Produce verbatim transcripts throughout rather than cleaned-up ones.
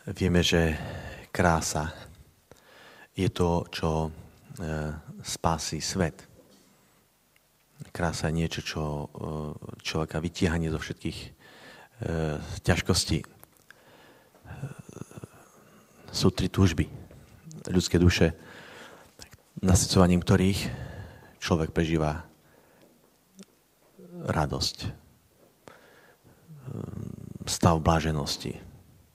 Vieme, že krása je to, čo e, spásí svet. Krása je niečo, čo e, človeka vytiahne zo všetkých e, ťažkostí. E, sú tri túžby ľudské duše, nasycovaním ktorých človek prežíva radosť, stav bláženosti.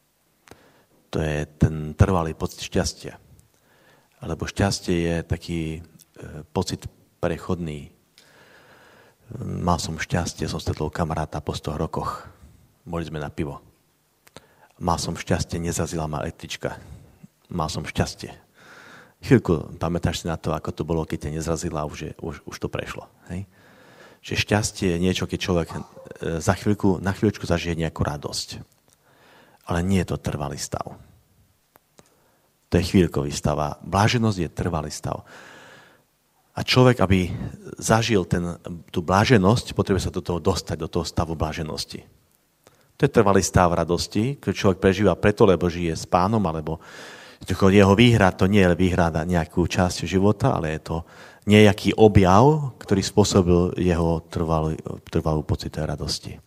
To je ten trvalý pocit šťastia. Alebo šťastie je taký e, pocit prechodný. Mal som šťastie, som stretol kamaráta po sto rokoch. Boli sme na pivo. Mal som šťastie, nezrazila ma električka. Mal som šťastie. Chvíľku, pamätáš si na to, ako to bolo, keď ťa nezrazila, už, je, už, už to prešlo. Hej? Čiže šťastie je niečo, keď človek e, za chvíľku, na chvíľočku zažije nejakú radosť. Ale nie je to trvalý stav. To je chvíľkový stav. A bláženosť je trvalý stav. A človek, aby zažil ten, tú bláženosť, potrebuje sa do toho dostať, do toho stavu bláženosti. To je trvalý stav radosti, keď človek prežíva preto, lebo žije s Pánom, alebo jeho výhra, to nie je výhra na nejakú časť života, ale je to nejaký objav, ktorý spôsobil jeho trvalú, trvalú pocit radosti.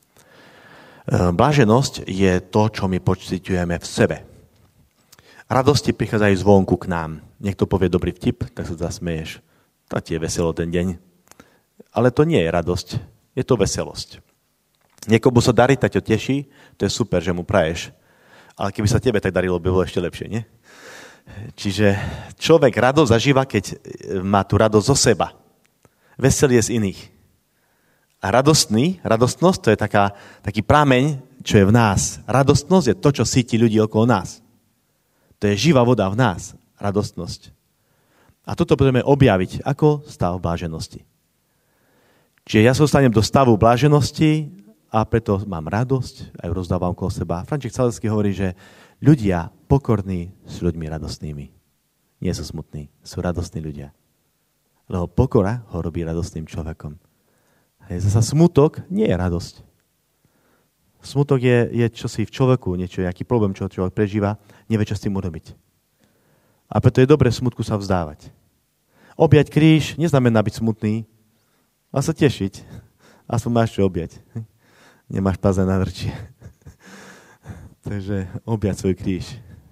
Bláženosť je to, čo my pociťujeme v sebe. Radosti prichádzajú zvonku k nám. Niekto povie dobrý vtip, tak sa zasmeješ. To ti je veselo ten deň. Ale to nie je radosť, je to veselosť. Niekomu sa darí, tak ťa teší, to je super, že mu praješ. Ale keby sa tebe tak darilo, by bolo ešte lepšie, nie? Čiže človek radosť zažíva, keď má tú radosť zo seba. Veselie z iných. A radostný, radostnosť, to je taká, taký prameň, čo je v nás. Radostnosť je to, čo síti ľudí okolo nás. To je živá voda v nás, radostnosť. A toto budeme objaviť ako stav bláženosti. Čiže ja sa dostanem do stavu bláženosti a preto mám radosť, aj rozdávam okolo seba. František Saleský hovorí, že ľudia pokorní sú ľuďmi radostnými. Nie sú smutní, sú radostní ľudia. Lebo pokora ho robí radostným človekom. Zasa smutok nie je radosť. Smutok je, je čosi v človeku, niečo, nejaký problém, čo človek prežíva, nevie, čo s tým urobiť. A preto je dobré smutku sa vzdávať. Objať kríž neznamená byť smutný, ale sa tešiť. Aspoň máš čo objať. Nemáš pazé na drči. Takže objať svoj kríž.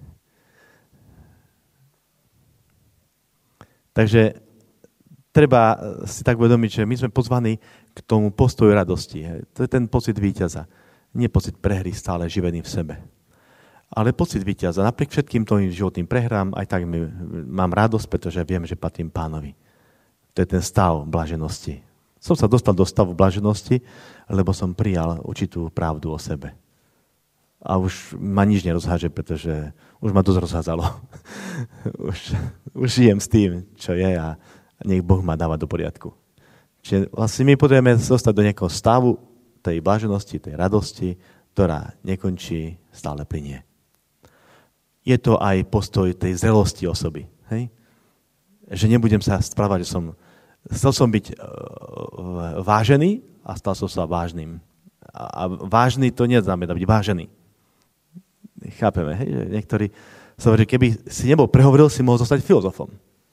Takže treba si tak uvedomiť, že my sme pozvaní k tomu postoju radosti. To je ten pocit víťaza. Nie pocit prehry stále živený v sebe. Ale pocit víťaza. Napriek všetkým tvojim životným prehrám, aj tak my, mám radosť, pretože viem, že patrím Pánovi. To je ten stav blaženosti. Som sa dostal do stavu blaženosti, lebo som prijal určitú pravdu o sebe. A už ma nič nerozháže, pretože už ma dosť rozházalo. už, už žijem s tým, čo je a nech Boh ma dáva do poriadku. Čiže vlastne my potrebujeme dostať do nejakého stavu tej bláženosti, tej radosti, ktorá nekončí, stále plynie. Je to aj postoj tej zrelosti osoby. Hej? Že nebudem sa správať, že som chcel som byť vážený a stal som sa vážnym. A vážny to neznamená byť vážený. Chápeme, hej? Že niektorí sa hovorí, že keby si nebol prehovoril, si mohol zostať filozofom.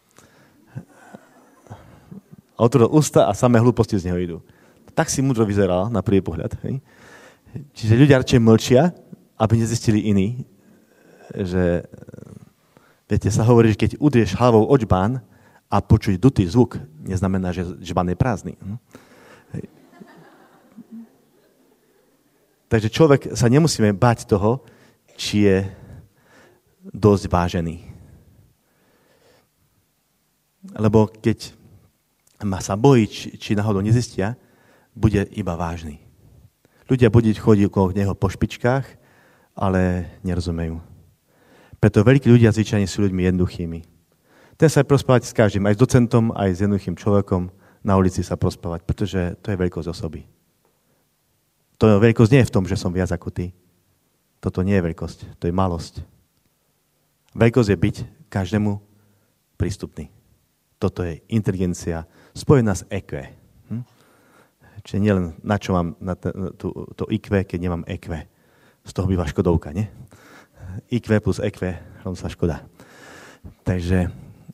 A otvoril ústa a samé hlúposti z neho idú. Tak si múdro vyzeral na prvý pohľad. Hej? Čiže ľudia radšej mlčia, aby nezistili iní, že viete, sa hovorí, že keď udrieš hlavou o džbán a počuť dutý zvuk, neznamená, že džbán je prázdny. Hej. Takže človek sa nemusíme báť toho, či je dosť vážený. Lebo keď ma sa bojí, či, či náhodou nezistia, bude iba vážny. Ľudia budú chodiť okolo neho po špičkách, ale nerozumejú. Preto veľkí ľudia zvyčajne sú ľuďmi jednoduchými. Ten sa aj prospávať s každým, aj s docentom, aj s jednoduchým človekom na ulici sa prospávať, pretože to je veľkosť osoby. To veľkosť nie je v tom, že som viac ako ty. Toto nie je veľkosť, to je malosť. Veľkosť je byť každému prístupný. Toto je inteligencia spojená s é kvé. Hm? Čiže nielen na čo mám na to, to, to í kvé, keď nemám é kvé. Z toho býva škodovka, nie? í kvé plus é kvé, rovno sa škoda. Takže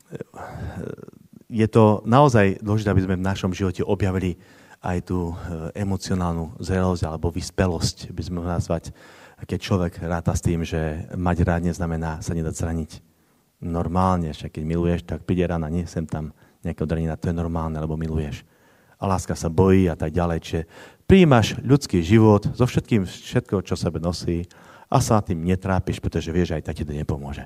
je to naozaj dôležité, aby sme v našom živote objavili aj tú emocionálnu zrelosť alebo vyspelosť, by sme ho nazvať, keď človek ráta s tým, že mať rád neznamená sa nedať zraniť. Normálne, však keď miluješ, tak príde rána, nie sem tam nejakého dranina, to je normálne, lebo miluješ. A láska sa bojí a tak ďalej, čiže prijímaš ľudský život so všetkým, všetko, čo sebe nosí a sa tým netrápiš, pretože vieš, že aj tak ti to nepomôže.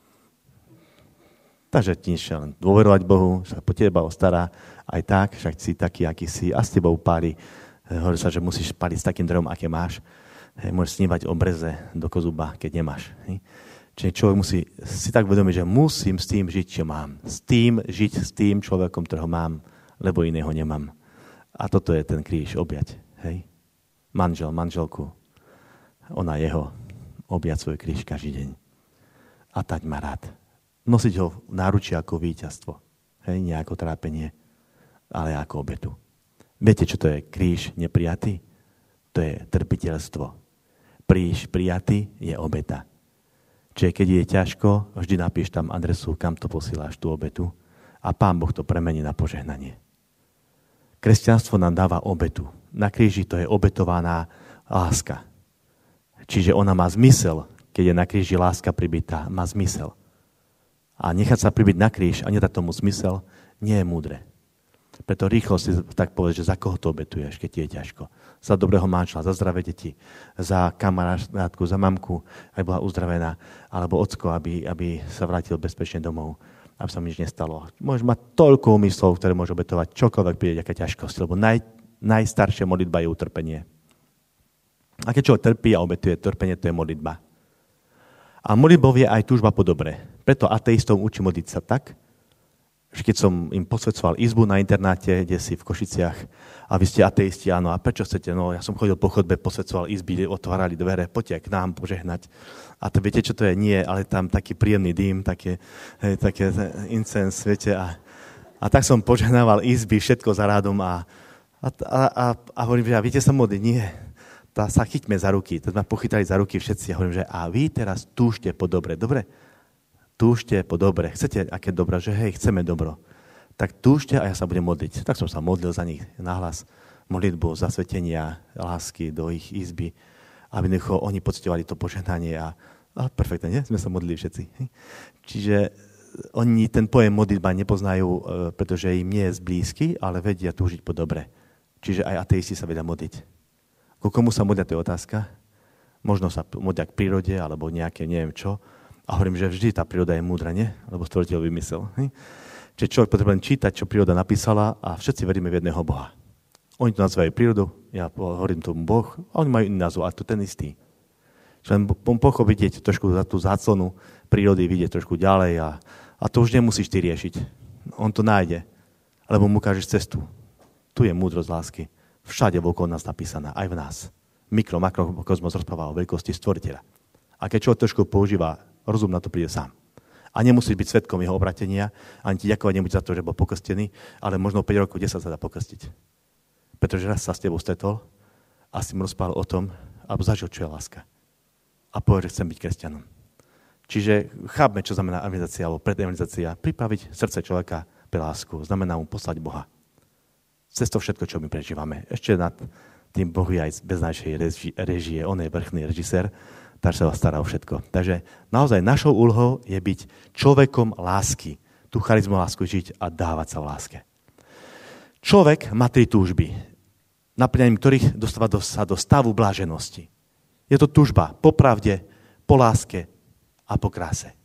Takže ti niečo len dôverovať Bohu, sa po teba stará aj tak, však si taký, aký si a s tebou páli. Hovorí sa, že musíš páliť s takým drevom, aké máš. Môžeš snívať o breze do kozuba, keď nemáš. Čiže človek musí si tak vedomiť, že musím s tým žiť, čo mám. S tým žiť s tým človekom, ktorého mám, lebo iného nemám. A toto je ten kríž, objať. Hej? Manžel, manželku, ona jeho, objať svoj kríž každý deň. A tak ma rád. Nosiť ho v náručí ako víťazstvo. Hej, nie ako trápenie, ale ako obetu. Viete, čo to je kríž neprijatý? To je trpiteľstvo. Kríž prijatý je obeta. Čiže keď je ťažko, vždy napíš tam adresu, kam to posíláš, tú obetu, a Pán Boh to premení na požehnanie. Kresťanstvo nám dáva obetu. Na kríži to je obetovaná láska. Čiže ona má zmysel, keď je na kríži láska pribitá, má zmysel. A nechať sa pribiť na kríž a nedať tomu zmysel, nie je múdre. Preto rýchlo si tak povedz, že za koho to obetuješ, keď ti je ťažko. Za dobrého manžela, za zdravé deti, za kamarátku, za mamku, aby bola uzdravená, alebo ocko, aby, aby sa vrátil bezpečne domov, aby sa mu nič nestalo. Môžeš mať toľko úmyslov, ktoré môžeš obetovať, čokoľvek príde, aká ťažkosť, lebo naj, najstaršia modlitba je utrpenie. A keď človek trpí a obetuje trpenie, to je modlitba. A modlitbou je aj túžba po dobre. Preto ateistov učí modliť sa tak, že keď som im posvedcoval izbu na internáte, kde si v Košiciach, a vy ste ateisti, áno, a prečo chcete? No, ja som chodil po chodbe, posvedcoval izby, otvárali dvere, poďte k nám požehnať. A to viete, čo to je? Nie, ale tam taký príjemný dým, také, hej, také incens, viete. A, a tak som požehnával izby, všetko za rádom a, a, a, a, a hovorím, že a viete sa modliť? Nie. Tá sa chyťme za ruky. Teď ma pochytali za ruky všetci a hovorím, že a vy teraz túžte po dobre. Dobre? Túžte po dobre. Chcete aké dobro? Že hej, chceme dobro. Tak túžte a ja sa budem modliť. Tak som sa modlil za nich nahlas. Modlitbu zasvetenia, lásky do ich izby. Aby necho, oni pocitovali to požehnanie a, a perfektne, nie? Sme sa modlili všetci. Hej. Čiže oni ten pojem modlitba nepoznajú, pretože im nie je zblízky, ale vedia túžiť po dobre. Čiže aj ateisti sa vedia modliť. Ku komu sa modlia, to je otázka. Možno sa modlia k prírode, alebo nejaké neviem čo. A hovorím, že vždy tá príroda je múdra, nie? Lebo stvoriteľ vymyslel. Hej? Čiže človek potrebuje čítať, čo príroda napísala a všetci veríme v jedného Boha. Oni to nazývajú prírodu, ja hovorím tomu Boh, a oni majú iný názov, ale to ten istý. Čiže len pochop vidieť trošku za tú záclonu prírody, vidieť trošku ďalej a, a to už nemusíš ty riešiť. On to nájde, alebo mu ukážeš cestu. Tu je múdrosť lásky. Všade okolo nás napísaná, aj v nás. Mikro, makrokozmos rozpráva o veľkosti stvoriteľa. A keď človek trošku používa rozum, na to príde sám. A nemusíš byť svedkom jeho obratenia, ani ti ďakovať nebuď za to, že bol pokrstený, ale možno päť rokov, desať sa dá pokrstiť. Pretože raz sa s tebou stretol a si mu rozprával o tom, alebo zažil, čo je láska. A povedal, že chcem byť kresťanom. Čiže chápme, čo znamená evangelizácia, alebo predevangelizácia. Pripraviť srdce človeka pre lásku. Znamená mu poslať Boha. Cez to všetko, čo my prežívame. Ešte nad tým Boh je aj bez našej režie. On je vrchný režisér, tak sa vás stará o všetko. Takže naozaj našou úlohou je byť človekom lásky. Tú charizmu lásku žiť a dávať sa v láske. Človek má tri túžby, naplňaním ktorých dostáva do, sa do stavu bláženosti. Je to túžba po pravde, po láske a po kráse.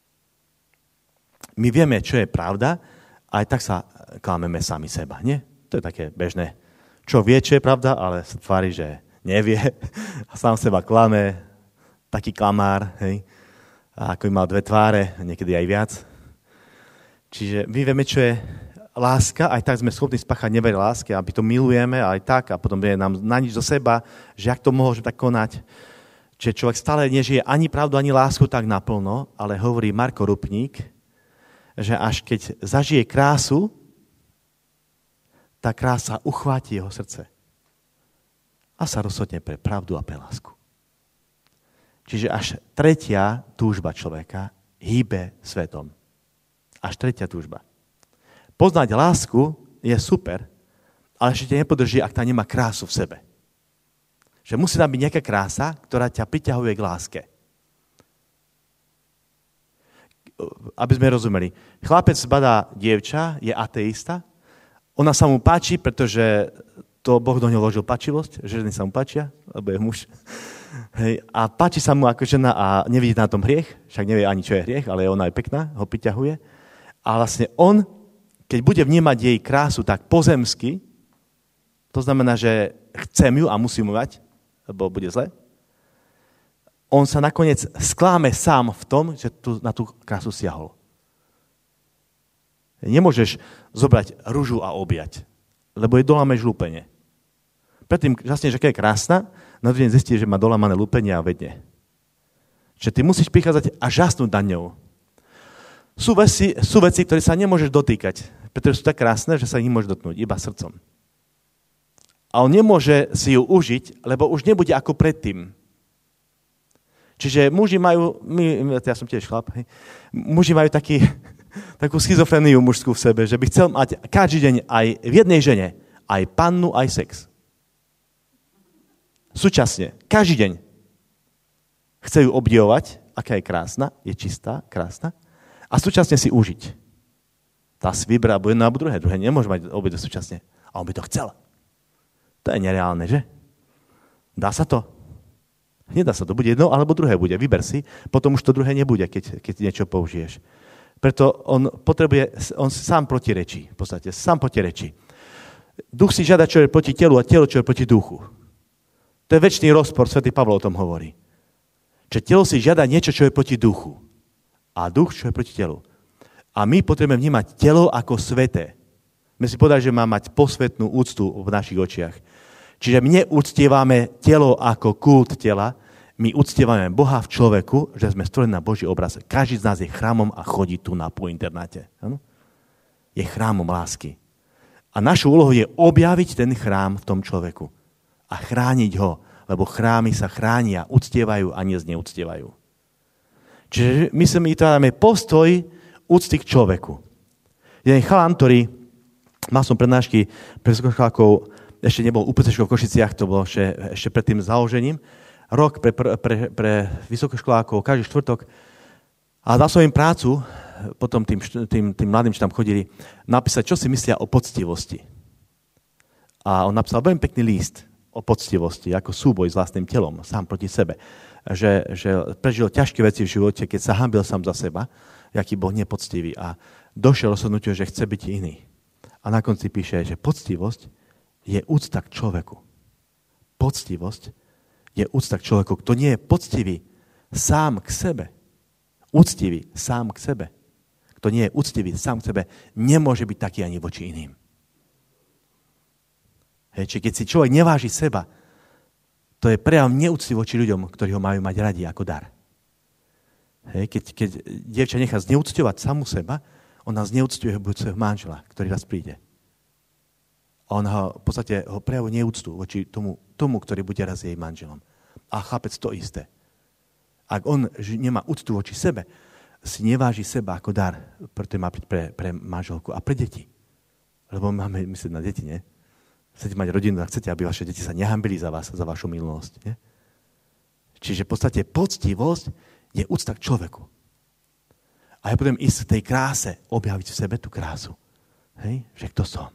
My vieme, čo je pravda, aj tak sa klameme sami seba, nie? To je také bežné. Čo vie, čo je pravda, ale sa tvári, že nevie a sám seba klame, taký klamár, hej, a ako by mal dve tváre, niekedy aj viac. Čiže my vieme, čo je láska, aj tak sme schopní spáchať never láske, aby to milujeme, aj tak, a potom je nám na nič do seba, že jak to môžeme tak konať. Čiže človek stále nežije ani pravdu, ani lásku tak naplno, ale hovorí Marko Rupník, že až keď zažije krásu, tá krása uchváti jeho srdce a sa rozhodne pre pravdu a pre lásku. Čiže až tretia túžba človeka hýbe svetom. Až tretia túžba. Poznať lásku je super, ale ešte ťa nepodrží, ak tá nemá krásu v sebe. Že musí tam byť nejaká krása, ktorá ťa priťahuje k láske. Aby sme rozumeli. Chlapec badá dievča, je ateista, ona sa mu páči, pretože to Boh do ňoho vložil páčivosť, ženy sa mu páčia, lebo je muž. Hej, a páči sa mu ako žena a nevidí na tom hriech, však nevie ani, čo je hriech, ale ona je pekná, ho priťahuje. A vlastne on, keď bude vnímať jej krásu tak pozemsky, to znamená, že chcem ju a musím ju mať, lebo bude zle, on sa nakoniec skláme sám v tom, že tu, na tú krásu siahol. Nemôžeš zobrať ružu a objať, lebo je dolámeš lúpenie. Predtým, vlastne, že keď je krásna, na druhý deň zistí, že má dolámané lúpenie a vedne. Čiže ty musíš prichádzať a žasnúť na ňou. Sú veci, sú veci, ktoré sa nemôžeš dotýkať, pretože sú tak krásne, že sa ich nemôžeš dotknúť, iba srdcom. A on nemôže si ju užiť, lebo už nebude ako predtým. Čiže muži majú, my, ja som tiež chlap, hej, muži majú taký, takú schizofreniu mužskú v sebe, že by chcel mať každý deň aj v jednej žene, aj pannu, aj sex. Súčasne, každý deň. Chce ju obdivovať, aká je krásna, je čistá, krásna, a súčasne si užiť. Tá si vyberá, alebo jedno, alebo druhé. Druhé nemôže mať obidve súčasne. A on by to chcel. To je nereálne, že? Dá sa to? Nedá sa to. Bude jedno, alebo druhé bude. Vyber si, potom už to druhé nebude, keď, keď niečo použiješ. Preto on potrebuje, on sám protirečí, v podstate, sám protirečí. Duch si žiada, čo je proti telu, a telo, čo je proti duchu. To je večný rozpor, svätý Pavol o tom hovorí. Že telo si žiada niečo, čo je proti duchu. A duch, čo je proti telu. A my potrebujeme vnímať telo ako sveté. My si povedali, že má mať posvetnú úctu v našich očiach. Čiže my neúctievame telo ako kult tela, my uctievame Boha v človeku, že sme stvorení na Boží obraz. Každý z nás je chrámom a chodí tu na po internáte. Ano? Je chrámom lásky. A našou úlohou je objaviť ten chrám v tom človeku. A chrániť ho, lebo chrámy sa chránia, uctievajú a nezneúctievajú. Čiže my sa mi dáme postoj úcty k človeku. Jeden chalán, ktorý mal som prednášky pre vysokoškolákov, ešte nebol úplne v Košiciach, to bolo ešte, ešte pred tým založením, rok pre, pre, pre, pre vysokoškolákov, každý štvrtok. A dal som im prácu, potom tým, tým, tým mladým, čo tam chodili, napísať, čo si myslia o poctivosti. A on napísal veľmi pekný list o poctivosti, ako súboj s vlastným telom, sám proti sebe. Že, že prežil ťažké veci v živote, keď sa hanbil sám za seba, aký bol nepoctivý a došiel rozhodnutiu, že chce byť iný. A na konci píše, že poctivosť je úcta k človeku. Poctivosť je úcta k človeku, kto nie je poctivý sám k sebe. Úctivý sám k sebe. Kto nie je úctivý sám k sebe, nemôže byť taký ani voči iným. Hej, čiže keď si človek neváži seba, to je prejav neúcty voči ľuďom, ktorí ho majú mať radi ako dar. Hej, keď, keď dievča nechá zneúcťovať samu seba, ona zneúcťuje budúceho manžela, ktorý raz príde. A on ho, v podstate ho prejavuje neúctu voči tomu, tomu, ktorý bude raz jej manželom. A chlapec to isté. Ak on nemá úctu voči sebe, si neváži seba ako dar, preto má pre, pre manželku a pre deti. Lebo máme myslieť na deti, nie? Chcete mať rodinu a chcete, aby vaše deti sa nehambili za vás, za vašu milosť. Nie? Čiže v podstate poctivosť je úcta k človeku. A ja budem ísť v tej kráse, objaviť v sebe tú krásu. Hej? Že kto som.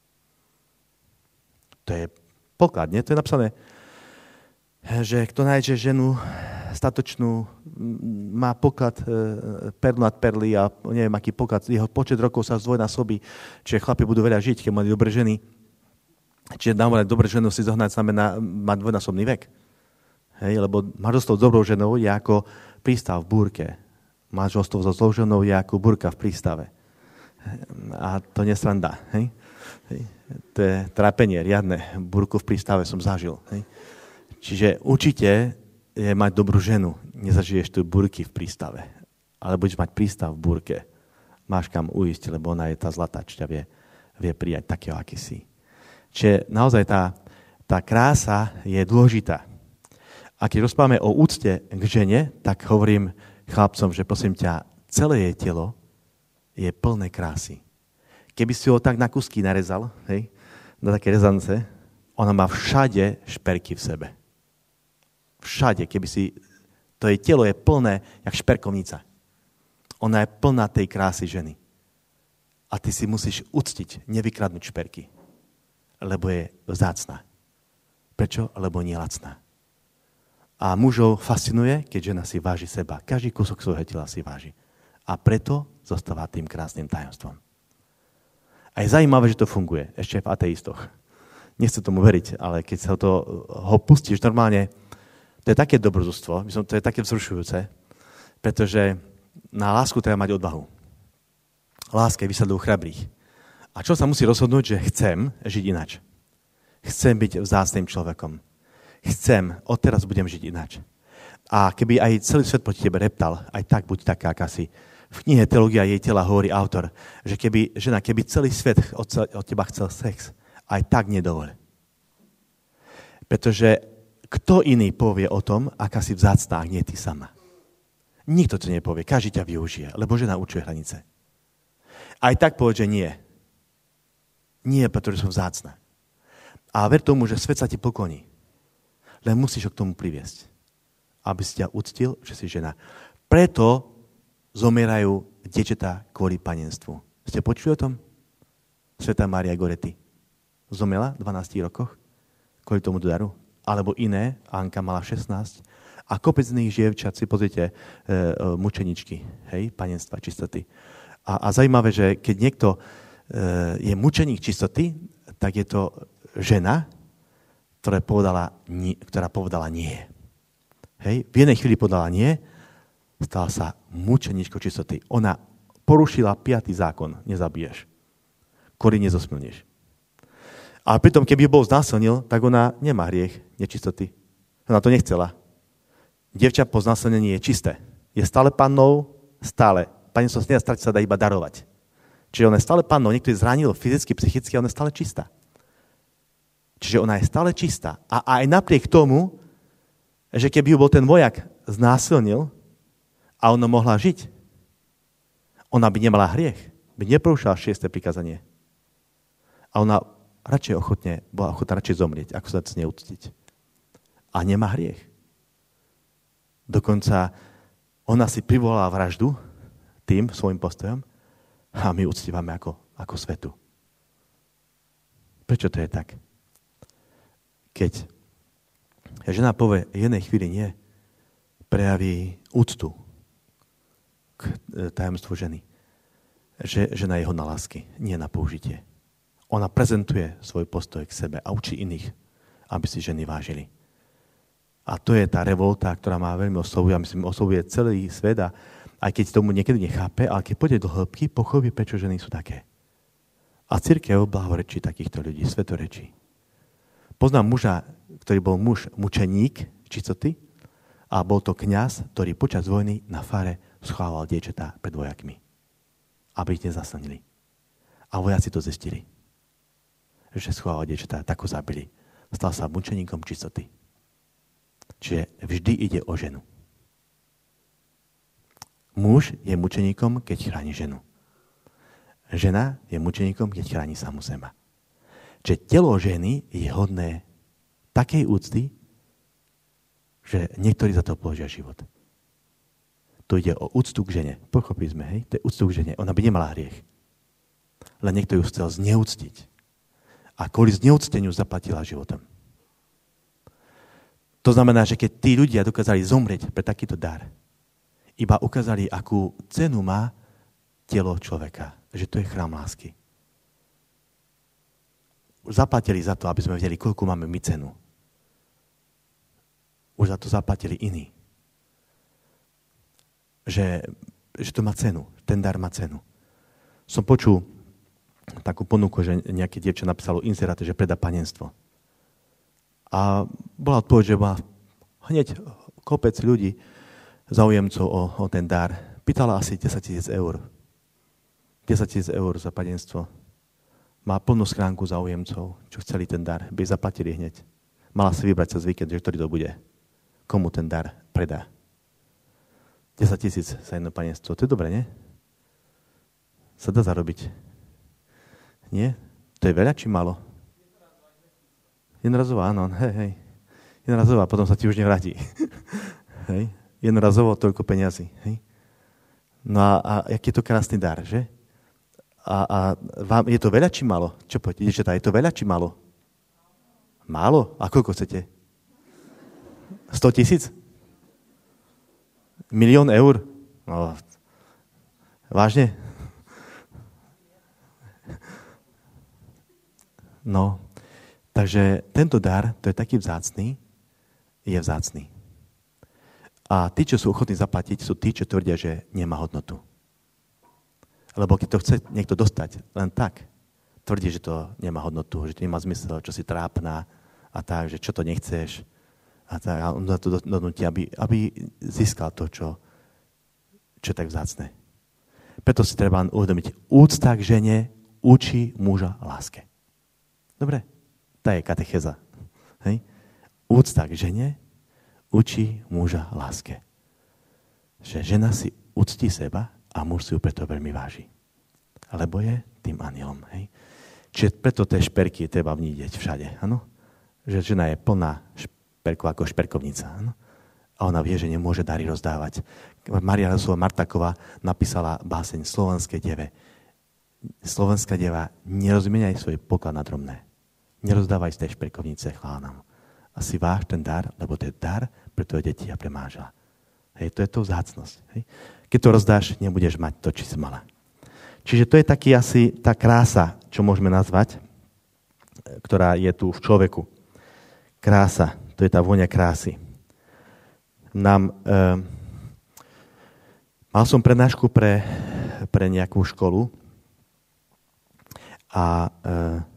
To je poklad, nie? To je napísané, že kto nájde ženu statočnú, má poklad perlu nad perly a neviem, aký poklad, jeho počet rokov sa zdvojnásobí, čiže chlapi budú veľa žiť, keď mali dobré ženy. Čiže naozaj dobré ženu si zohnať znamená mať dvojnásobný vek. Hej, lebo manželstvo s dobrou ženou je ako prístav v búrke. Manželstvo so zlou ženou je ako búrka v prístave. A to nesranda. Hej? Hej. To je trápenie, riadne. Búrku v prístave som zažil. Hej? Čiže určite je mať dobrú ženu. Nezažiješ tu búrky v prístave. Ale budeš mať prístav v búrke. Máš kam uísť, lebo ona je tá zlatá, čo ťa vie, vie prijať takého, aký si. Čiže naozaj tá, tá krása je dôležitá. A keď rozprávame o úcte k žene, tak hovorím chlapcom, že prosím ťa, celé jej telo je plné krásy. Keby si ho tak na kusky narezal, hej, na také rezance, ona má všade šperky v sebe. Všade, keby si... To jej telo je plné, jak šperkovnica. Ona je plná tej krásy ženy. A ty si musíš uctiť, nevykradnúť šperky. Lebo je vzácna. Prečo? Lebo nie je lacná. A mužov fascinuje, keď žena si váži seba. Každý kúsok svojho tela si váži. A preto zostáva tým krásnym tajomstvom. A je zaujímavé, že to funguje. Ešte v ateistoch. Nechcem tomu veriť, ale keď sa to, ho pustíš normálne, to je také dobrodružstvo, to je také vzrušujúce, pretože na lásku treba mať odvahu. Láska je výsledok chrabrých. A čo sa musí rozhodnúť, že chcem žiť inač. Chcem byť vzácným človekom. Chcem, odteraz budem žiť inač. A keby aj celý svet proti tebe reptal, aj tak buď taká, aká si. V knihe Teológia jej tela hovorí autor, že keby, žena, keby celý svet od, od teba chcel sex, aj tak nedovol. Pretože kto iný povie o tom, aká si vzácná, ak nie ty sama? Nikto to nepovie, každý ťa využije, lebo žena určuje hranice. Aj tak povedz, že nie. Nie, pretože som vzácna. A ver tomu, že svet sa ti pokloní. Len musíš ho k tomu priviesť. Aby si ťa uctil, že si žena. Preto zomierajú dievčatá kvôli panenstvu. Ste počuli o tom? Svätá Mária Goretti zomrela v dvanástich rokoch kvôli tomu daru. Alebo iné, Anka mala šestnásť. A kopec iných dievčat, si pozrite, e, e, mučeničky, hej, panenstva, čistoty. A, a zaujímavé, že keď niekto e, je mučeník čistoty, tak je to žena, ktorá povedala, nie, ktorá povedala nie. Hej, v jednej chvíli povedala nie, stala sa mučeničkou čistoty. Ona porušila piatý zákon, nezabiješ. Kory nezosmilníš. A pritom, keby ju Boh znásilnil, tak ona nemá hriech nečistoty. Ona to nechcela. Dievča po znásilnení je čisté. Je stále pannou, stále. Panenstvo sa nedá stratiť, sa dá iba darovať. Čiže ona je stále pannou, niekto je zranil fyzicky, psychicky, a ona je stále čistá. Čiže ona je stále čistá. A aj napriek tomu, že keby ju bol ten vojak znásilnil a ona mohla žiť, ona by nemala hriech, by neporušila šieste prikázanie. A ona radšej ochotne, bola ochotná radšej zomrieť, ako sa to neúctiť. A nemá hriech. Dokonca ona si privolala vraždu tým svojim postojom a my uctívame ako, ako svetu. Prečo to je tak? Keď žena povie jednej chvíli nie, prejaví úctu k tajomstvu ženy. Že žena je hodná lásky, nie na použitie. Ona prezentuje svoj postoj k sebe a učí iných, aby si ženy vážili. A to je tá revolta, ktorá má veľmi oslovuje, a myslím, oslovuje celý svet, a aj keď tomu niekedy nechápe, ale keď pôjde do hĺbky, pochopí, prečo ženy sú také. A cirkev blahorečí takýchto ľudí, svetorečí. Poznám muža, ktorý bol muž mučeník čistoty a bol to kňaz, ktorý počas vojny na fare schovával dievčatá pred vojakmi, aby ich nezaslnili. A vojaci to zistili, že schovával dievčatá, tak ho zabili. Stal sa mučeníkom čistoty. Čiže vždy ide o ženu. Muž je mučeníkom, keď chráni ženu. Žena je mučeníkom, keď chráni samu seba. Čiže telo ženy je hodné takej úcty, že niektorí za to položia život. Tu ide o úctu k žene. Pochopili sme, hej? To je úctu k žene. Ona by nemala hriech. Len niekto ju chcel zneúctiť. A kvôli zneúcteniu zaplatila životom. To znamená, že keď tí ľudia dokázali zomrieť pre takýto dar, iba ukázali, akú cenu má telo človeka. Že to je chrám lásky. Zaplatili za to, aby sme vedeli, koľko máme my cenu. Už za to zaplatili iní. Že, že to má cenu. Ten dar má cenu. Som počul takú ponuku, že nejaké dievča napísalo inzeráte, že predá panenstvo. A bola odpoveď, že má hneď kopec ľudí, záujemcov o, o ten dar. Pýtala asi desaťtisíc eur. desaťtisíc eur za panenstvo. Má plnú schránku záujemcov, čo chceli ten dar. By zaplatili hneď. Mala si vybrať cez víkend, že ktorý to bude. komu ten dar predá. desať tisíc za jedno panenstvo. To je dobre, nie? Sa dá zarobiť. Nie? To je veľa či málo? Jednorazová, áno. Hej, hej. Jednorazová, potom sa ti už nevráti. Hej. Jednorazovo toľko peňazí. Hej. No a, a aký je to krásny dar, že? A, a vám, je to veľa či málo? Čo poďte, dievčatá, je to veľa či málo? Málo? A koľko chcete? sto tisíc? Milión eur? No, vážne? No, takže tento dar, to je taký vzácny, je vzácny. A tí, čo sú ochotní zaplatiť, sú tí, čo tvrdia, že nemá hodnotu. Lebo keď to chce niekto dostať len tak, tvrdí, že to nemá hodnotu, že to nemá zmysel, čo si trápna a tak, že čo to nechceš. A, tak, a on na to donúti, aby, aby získal to, čo, čo je tak vzácne. Preto si treba uvedomiť, úcta k žene učí muža láske. Dobre? Tá je katechéza. Hej? Úcta k žene učí muža láske. Že žena si uctí seba a muž si ju preto veľmi váži. Lebo je tým anielom. Hej? Čiže preto tie šperky treba vnídeť všade. Ano? Že žena je plná šperkov ako šperkovnica. Ano? A ona vie, že nemôže dary rozdávať. Maria Rasová Martaková napísala báseň Slovenské deve. Slovenská deva, nerozmieniaj svoj poklad na drobné. Nerozdávaj z tej šperkovnice chlánam. A si váž ten dar, lebo to je dar pre tvoje deti a pre máža. Hej, to je to vzácnosť. Hej. Keď to rozdáš, nebudeš mať to, či si mala. Čiže to je taký asi tá krása, čo môžeme nazvať, ktorá je tu v človeku. Krása, to je tá vôňa krásy. Nám, e, mal som prednášku pre, pre nejakú školu a e,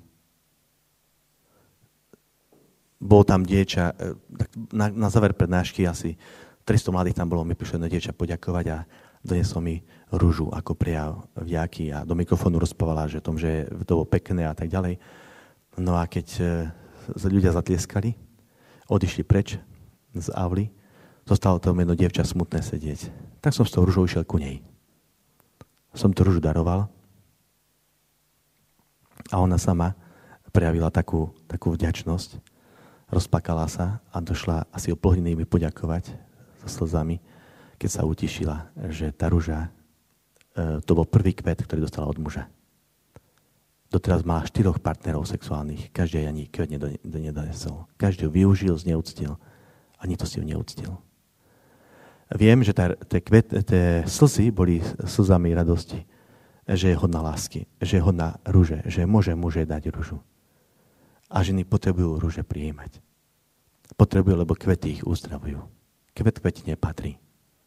bol tam dievča, na, na záver prednášky asi tristo mladých tam bolo, mi prišlo jedno dievča poďakovať a donesol mi ružu ako prejav vďaky a do mikrofónu rozprávala, že tom, že to bolo pekné a tak ďalej. No a keď e, ľudia zatlieskali, odišli preč z avly, zostalo tam jedno dievča smutné sedieť. Tak som s tou ružou išiel ku nej. Som tú ružu daroval a ona sama prejavila takú, takú vďačnosť. Rozplakala sa a došla asi o pol hodiny mi poďakovať so slzami, keď sa utišila, že tá ruža, e, to bol prvý kvet, ktorý dostala od muža. Doteraz má štyroch partnerov sexuálnych, každý ani kvet nedonesol. Každý ho využil, zneúctil a nikto si ho neúctil. Viem, že tie slzy boli slzami radosti, že je hodná lásky, že je hodná ruže, že môže muže dať ružu. A ženy potrebujú rúže prijímať. Potrebujú, lebo kvety ich uzdravujú. Kvet kveti nepatrí.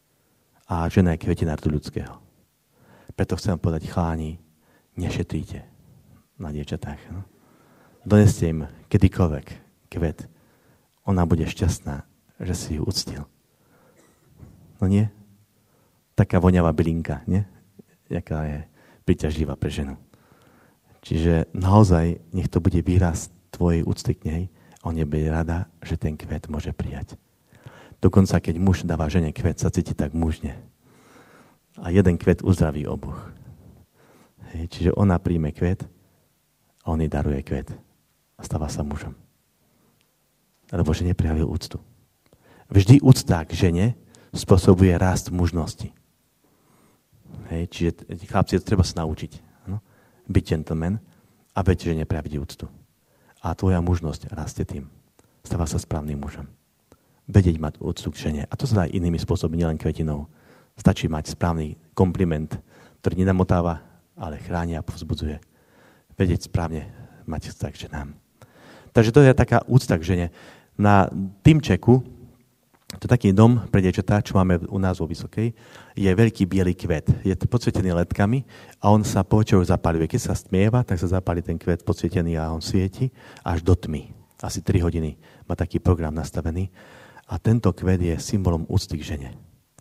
A žena je kvetina rodu ľudského. Preto chcem povedať, chláni, nešetrite na dievčatách. No? Doneste im kedykoľvek kvet. Ona bude šťastná, že si ju uctil. No nie? Taká voňavá bylinka, nie? Jaká je príťažlivá pre ženu. Čiže naozaj nech to bude výraz tvojej úcty k nej, on nebude rada, že ten kvet môže prijať. Dokonca, keď muž dáva žene kvet, sa cíti tak mužne. A jeden kvet uzdraví oboch. Hej, čiže ona príjme kvet a on jej daruje kvet. A stáva sa mužom. Lebo že neprijavil úctu. Vždy úcta k žene spôsobuje rast mužnosti. Hej, čiže chlapci, treba sa naučiť. No? Byť gentleman a veď, že neprejaviť úctu. A tvoja mužnosť rastie tým. Stáva sa správnym mužom. Vedieť mať úctu k žene. A to sa dá inými spôsobmi, nielen kvetinou. Stačí mať správny kompliment, ktorý nenamotáva, ale chráni a povzbudzuje. Vedieť správne mať úcta k ženám. Takže to je taká úcta k žene. Na Tymčeku, to je taký dom pre dievčatá, čo máme u nás vo Vysokej, je veľký biely kvet. Je podsvietený ledkami a on sa po večeru zapáľuje. Keď sa stmieva, tak sa zapáli ten kvet podsvietený a on svieti až do tmy. Asi tri hodiny má taký program nastavený. A tento kvet je symbolom úcty k žene.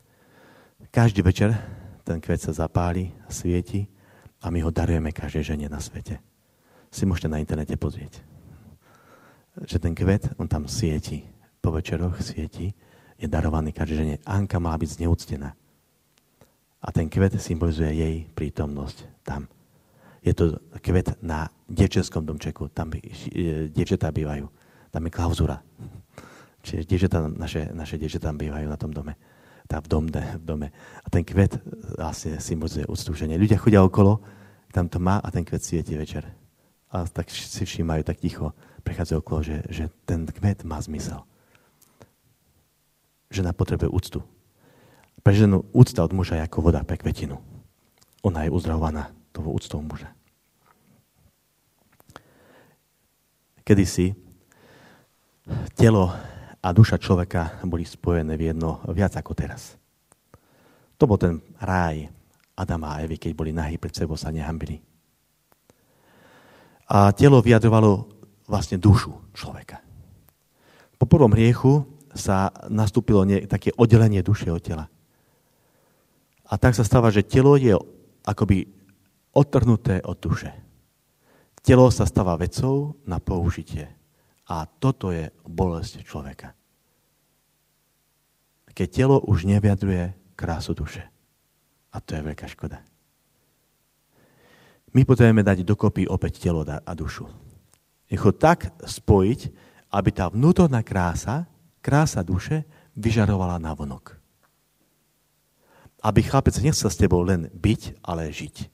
Každý večer ten kvet sa zapáli, svieti a my ho darujeme každej žene na svete. Si môžete na internete pozrieť. Že ten kvet, on tam svieti. Po večeroch svieti, je darovaný každej žene. Anka má byť zneúctená. A ten kvet symbolizuje jej prítomnosť tam. Je to kvet na dievčenskom domčeku. Tam dievčatá bývajú. Tam je klauzúra. Čiže dievčatá, naše, naše dievčatá tam bývajú na tom dome. Tam v dome, v dome. A ten kvet vlastne symbolizuje úctu žene. Ľudia chodia okolo, tam to má a ten kvet svieti večer. A tak si všímajú tak ticho, prechádzajú okolo, že, že ten kvet má zmysel. Žena potrebuje úctu. Pre ženu úcta od muža je ako voda pre kvetinu. Ona je uzdravovaná toho úctou muža. Kedysi telo a duša človeka boli spojené v jedno viac ako teraz. To bol ten ráj Adama a Evy, keď boli nahí pred sebou, sa nehambili. A telo vyjadrovalo vlastne dušu človeka. Po prvom hriechu sa nastúpilo nie, také oddelenie duše od tela. A tak sa stáva, že telo je akoby odtrhnuté od duše. Telo sa stáva vecou na použitie. A toto je bolesť človeka. Keď telo už nevyjadruje krásu duše. A to je veľká škoda. My potrebujeme dať dokopy opäť telo a dušu. Ich ho tak spojiť, aby tá vnútorná krása, krása duše, vyžarovala navonok. Aby chlapec nechcel s tebou len byť, ale žiť.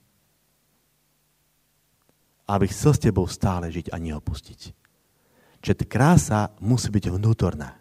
Aby chcel s tebou stále žiť a neopustiť. Čiže tá krása musí byť vnútorná.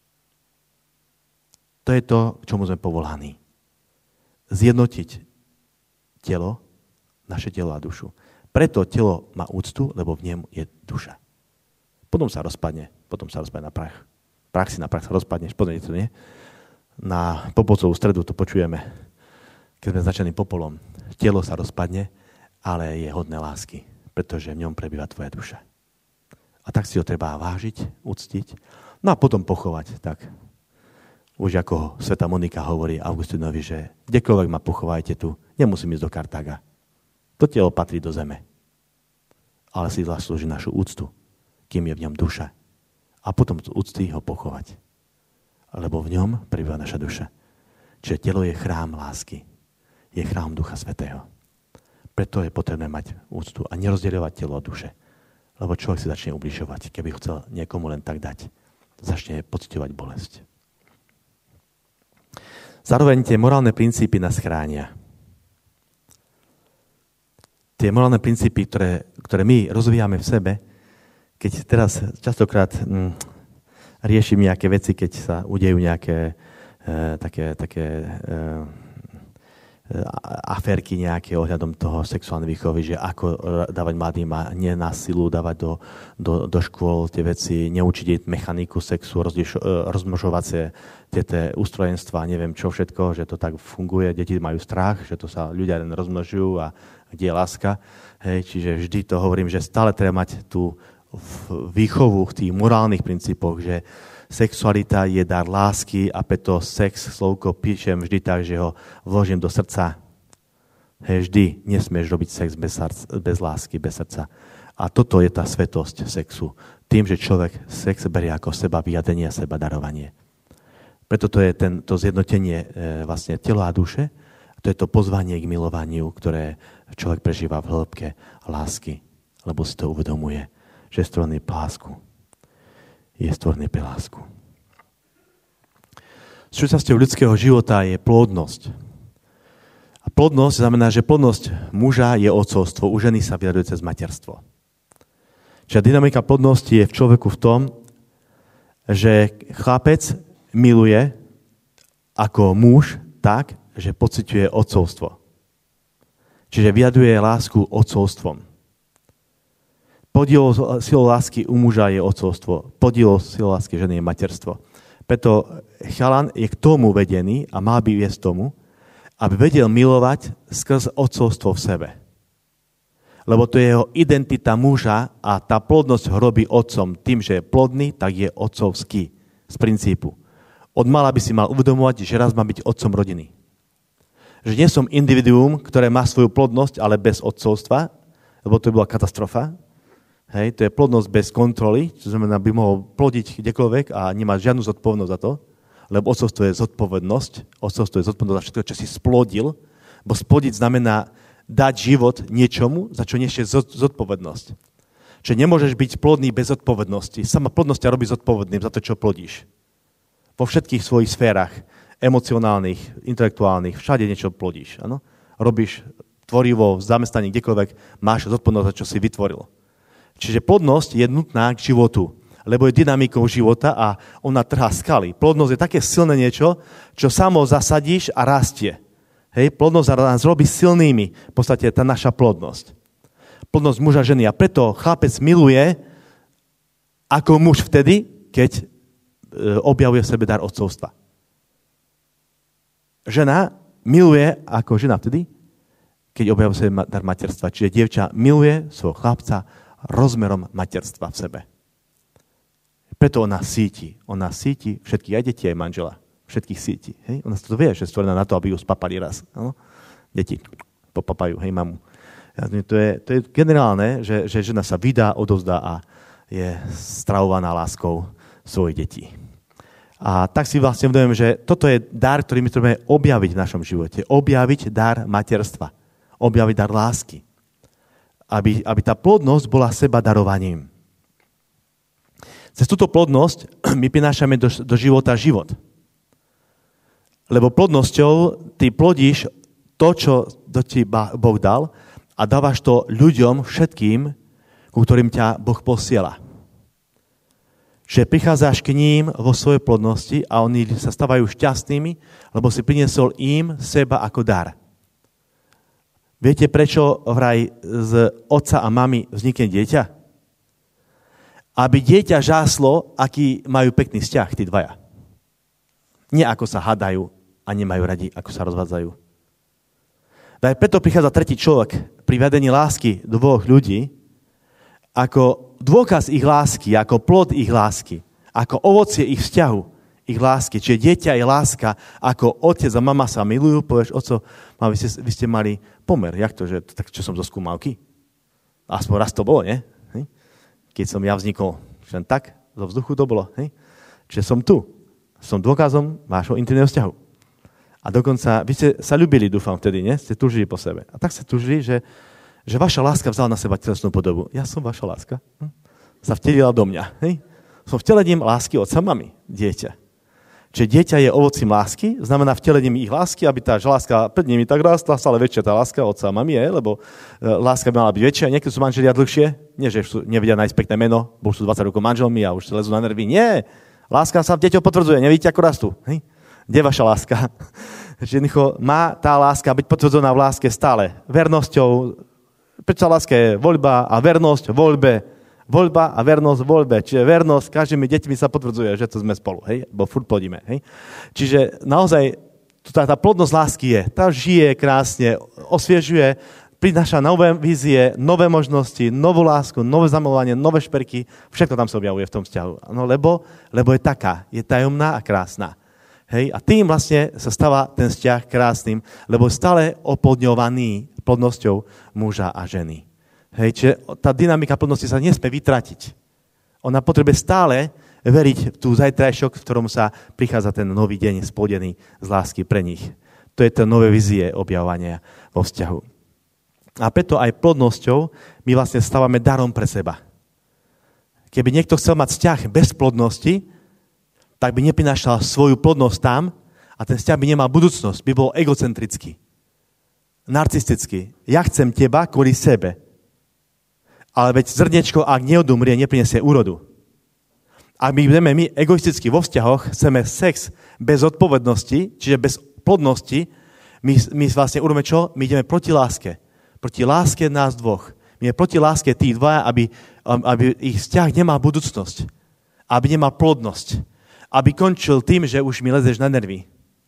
To je to, k čomu sme povolaní. Zjednotiť telo, naše telo a dušu. Preto telo má úctu, lebo v ňom je duša. Potom sa rozpadne, potom sa rozpadne na prach. Prach si na prach sa rozpadne, pozrite to, nie? Na Popolcovú stredu to počujeme, keď sme začali popolom. Telo sa rozpadne, ale je hodné lásky, pretože v ňom prebýva tvoja duša. A tak si ho treba vážiť, uctiť, no a potom pochovať. Tak. Už ako Svätá Monika hovorí Augustinovi, že kdekoľvek ma pochovajte tu, nemusím ísť do Kartága. To telo patrí do zeme. Ale si zaslúži našu úctu, kým je v ňom duša. A potom z úcty ho pochovať. Lebo v ňom prebýva naša duša. Čiže telo je chrám lásky. Je chrám Ducha Svätého. Preto je potrebné mať úctu a nerozdeľovať telo od duše. Lebo človek si začne ubližovať. Keby chcel niekomu len tak dať, začne pociťovať bolesť. Zároveň tie morálne princípy nás chránia. Tie morálne princípy, ktoré, ktoré my rozvíjame v sebe, keď teraz častokrát hm, riešim nejaké veci, keď sa udejú nejaké e, také, také e, aférky nejaké ohľadom toho sexuálnej výchovy, že ako dávať mladým a nie na silu dávať do, do, do škôl tie veci, neučiť mechaniku sexu, rozliš, rozmnožovacie tieto ústrojenstva, neviem čo všetko, že to tak funguje, deti majú strach, že to sa ľudia len rozmnožujú a kde je láska. Hej, čiže vždy to hovorím, že stále treba mať tú výchovu v tých morálnych princípoch, že sexualita je dar lásky a preto sex, slovko píšem vždy tak, že ho vložím do srdca. Hej, vždy nesmieš robiť sex bez, bez lásky, bez srdca. A toto je tá svetosť sexu. Tým, že človek sex berie ako seba vyjadrenie, seba darovanie. Preto to je ten, to zjednotenie e, vlastne tela a duše. To je to pozvanie k milovaniu, ktoré človek prežíva v hĺbke lásky, lebo si to uvedomuje, že je stvorený pre lásku. Je stvorený pre lásku. Súčasťou ľudského života je plodnosť. A plodnosť znamená, že plodnosť muža je otcovstvo, u ženy sa vyjadruje cez materstvo. Čiže dynamika plodnosti je v človeku v tom, že chlapec miluje ako muž tak, že pociťuje otcovstvo. Čiže vyjadruje lásku otcovstvom. Podiel silou lásky u muža je otcovstvo. Podiel silou lásky ženy je materstvo. Preto chalan je k tomu vedený a má by viesť tomu, aby vedel milovať skrz otcovstvo v sebe. Lebo to je jeho identita muža a tá plodnosť ho robí otcom. Tým, že je plodný, tak je otcovský z princípu. Od mala by si mal uvedomovať, že raz má byť otcom rodiny. Že nie som individuum, ktoré má svoju plodnosť, ale bez otcovstva, lebo to by bola katastrofa. Hej, to je plodnosť bez kontroly, čo znamená, by mohol plodiť kdekoľvek a nemať žiadnu zodpovednosť za to. Lebo otcovstvo je zodpovednosť. Otcovstvo je zodpovednosť za všetko, čo si splodil. Bo splodiť znamená dať život niečomu, za čo nesieš zodpovednosť. Čiže nemôžeš byť plodný bez zodpovednosti. Sama plodnosť ťa robí zodpovedným za to, čo plodíš. Vo všetkých svojich sférach, emocionálnych, intelektuálnych, všade niečo plodíš. Ano? Robíš tvorivo, v zamestnaní, kdekoľvek, máš zodpovednosť za čo si vytvoril. Čiže plodnosť je nutná k životu, lebo je dynamikou života a ona trhá skaly. Plodnosť je také silné niečo, čo samo zasadíš a rastie. Hej, plodnosť nás robí silnými, v podstate tá naša plodnosť. Plodnosť muža ženy. A preto chlapec miluje ako muž vtedy, keď objavuje v sebe dar otcovstva. Žena miluje ako žena vtedy, keď objavuje v sebe dar materstva. Čiže dievča miluje svojho chlapca rozmerom materstva v sebe. Preto ona síti. Ona síti všetkých, aj deti, aj manžela. Všetkých síti. Hej? Ona to vie, že je stvorená na to, aby ju spapali raz. No? Deti popapajú, hej, mamu. To je, to je generálne, že, že žena sa vydá, odovzdá a je stravovaná láskou svojich detí. A tak si vlastne uvedomujem, že toto je dar, ktorý my chceme objaviť v našom živote. Objaviť dar materstva. Objaviť dar lásky. Aby, aby tá plodnosť bola seba darovaním. Cez túto plodnosť my prinášame do, do života život. Lebo plodnosťou ty plodíš to, čo do ti Boh dal a dávaš to ľuďom všetkým, ku ktorým ťa Boh posiela. Že prichádzaš k ním vo svojej plodnosti a oni sa stávajú šťastnými, lebo si priniesol im seba ako dar. Viete, prečo vraj z otca a mamy vznikne dieťa? Aby dieťa žáslo, aký majú pekný vzťah, tí dvaja. Nie ako sa hádajú a nemajú radi, ako sa rozvádzajú. Aj preto prichádza tretí človek pri vedení lásky dvoch ľudí ako dôkaz ich lásky, ako plod ich lásky, ako ovocie ich vzťahu, ich lásky. Čiže dieťa je láska, ako otec a mama sa milujú, povieš, oco, vy ste, vy ste mali pomer. Jak to, že tak čo som zo skúmavky? Aspoň raz to bolo, nie? Keď som ja vznikol, len tak, zo vzduchu to bolo. Hej? Čiže som tu. Som dôkazom vášho intimného vzťahu. A dokonca, vy ste sa ľúbili, dúfam, vtedy, nie? Ste túžili po sebe. A tak ste túžili, že, že vaša láska vzala na seba telesnú podobu. Ja som vaša láska. Hm? Sa vtelila do mňa. Hej? Som vtelením lásky otca mami, dieťa. Čiže dieťa je ovocím lásky, znamená vtelením ich lásky, aby tá láska pred nimi tak rástla, stále väčšia tá láska otca a mami je, lebo láska by mala byť väčšia. Niekedy sú manželia dlhšie, nie že sú, nevedia nájsť pekné meno, bo už sú dvadsať rokov manželmi a už sa lezú na nervy. Nie, láska sa v deťoch potvrdzuje, nevidíte, ako rastú. Hej? Kde je vaša láska? Jednoducho má tá láska byť potvrdzená v láske stále. Vernosťou, prečo láska je voľba a vernosť v voľbe. Voľba a vernosť v voľbe. Čiže vernosť každými deťmi sa potvrdzuje, že to sme spolu. Hej? Bo furt plodíme. Hej? Čiže naozaj tá, tá plodnosť lásky je. Tá žije krásne, osviežuje, prináša nové vízie, nové možnosti, novú lásku, nové zamilovanie, nové šperky. Všetko tam sa objavuje v tom vzťahu. No, lebo, lebo je taká, je tajomná a krásna. Hej? A tým vlastne sa stáva ten vzťah krásnym, lebo stále oplodňovaný plodnosťou muža a ženy. Hej? Čiže tá dynamika plodnosti sa nesmie vytratiť. Ona potrebuje stále veriť v tú zajtrajšok, v ktorom sa prichádza ten nový deň splodený z lásky pre nich. To je to nové vízie objavovania vo vzťahu. A preto aj plodnosťou my vlastne stávame darom pre seba. Keby niekto chcel mať vzťah bez plodnosti, tak by neprinášal svoju plodnosť tam a ten vzťah by nemal budúcnosť, by bol egocentrický, narcistický. Ja chcem teba kvôli sebe. Ale veď zrniečko, ak neodumrie, neprinesie úrodu. Ak my budeme my egoisticky vo vzťahoch, chceme sex bez odpovednosti, čiže bez plodnosti, my, my vlastne urobíme čo? My ideme proti láske. Proti láske nás dvoch. My ideme proti láske tých dvaja, aby, aby ich vzťah nemal budúcnosť. Aby nemal plodnosť. Aby končil tým, že už mi lezeš na nervy.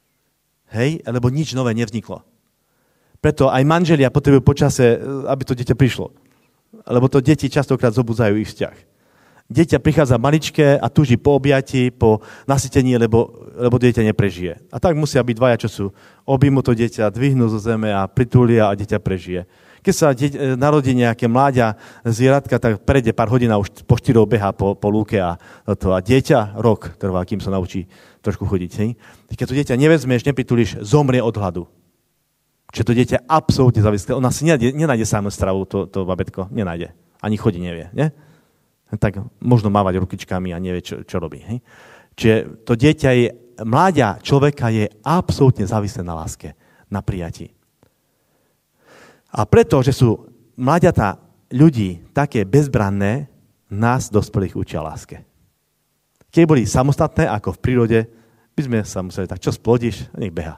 Hej? Lebo nič nové nevzniklo. Preto aj manželia potrebujú počase, aby to dieťa prišlo. Lebo to deti častokrát zobudzajú ich vzťah. Dieťa prichádza maličké a túži po objatí, po nasytení, lebo, lebo dieťa neprežije. A tak musia byť dvaja, čo sú. Objmú to dieťa, dvihnú zo zeme a pritúlia a dieťa prežije. Keď sa deť, narodí nejaké mláďa zvieratka, tak prejde pár hodín a už po štyroch behá po, po lúke a, to, a dieťa rok trvá, kým sa naučí trošku chodiť. Hej? Keď to dieťa nevezmeš, nepritulíš, zomrie od hladu. Čiže to dieťa absolútne závislé. Ona si nenájde, nenájde samú stravu, to, to babetko. Nenájde. Ani chodiť nevie. Nie? Tak možno mávať rukičkami a nevie, čo, čo robí. Hej? Čiže to dieťa je, mláďa človeka je absolútne závislé na láske, na prijatí. A preto, že sú mláďatá ľudí také bezbranné, nás dospelých učia láske. Keď boli samostatné, ako v prírode, by sme sa museli, tak čo splodíš? Nech beha.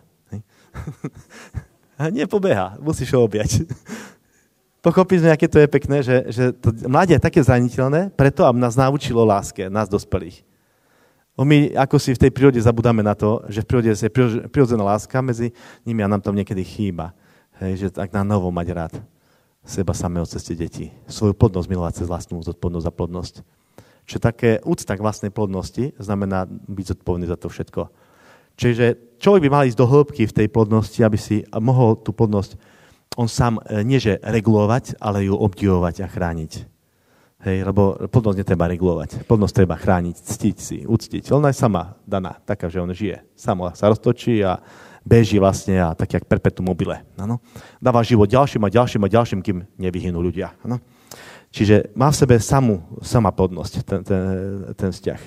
A nie pobeha, musíš ho objať. Pochopili sme, aké to je pekné, že, že to mladie je také zraniteľné, preto aby nás naučilo láske, nás dospelých. My ako si v tej prírode zabudáme na to, že v prírode je prirodzená láska medzi nimi a nám tam niekedy chýba. Hej, že tak na novo mať rád seba samého cez tie deti. Svoju plodnosť milovať cez vlastnú zodpovednosť za plodnosť. Čiže také úcta k vlastnej plodnosti znamená byť zodpovedný za to všetko. Čiže človek by mal ísť do hĺbky v tej plodnosti, aby si mohol tú plodnosť on sám nie že regulovať, ale ju obdivovať a chrániť. Hej, lebo plodnosť netreba regulovať. Plodnosť treba chrániť, ctiť si, uctiť. Ona je sama daná, taká, že on žije. Samo sa roztočí a beží vlastne a tak jak perpetuum mobile. Ano? Dáva život ďalším a ďalším a ďalším, kým nevyhynú ľudia. Ano? Čiže má v sebe samú, sama plodnosť, ten, ten, ten vzťah.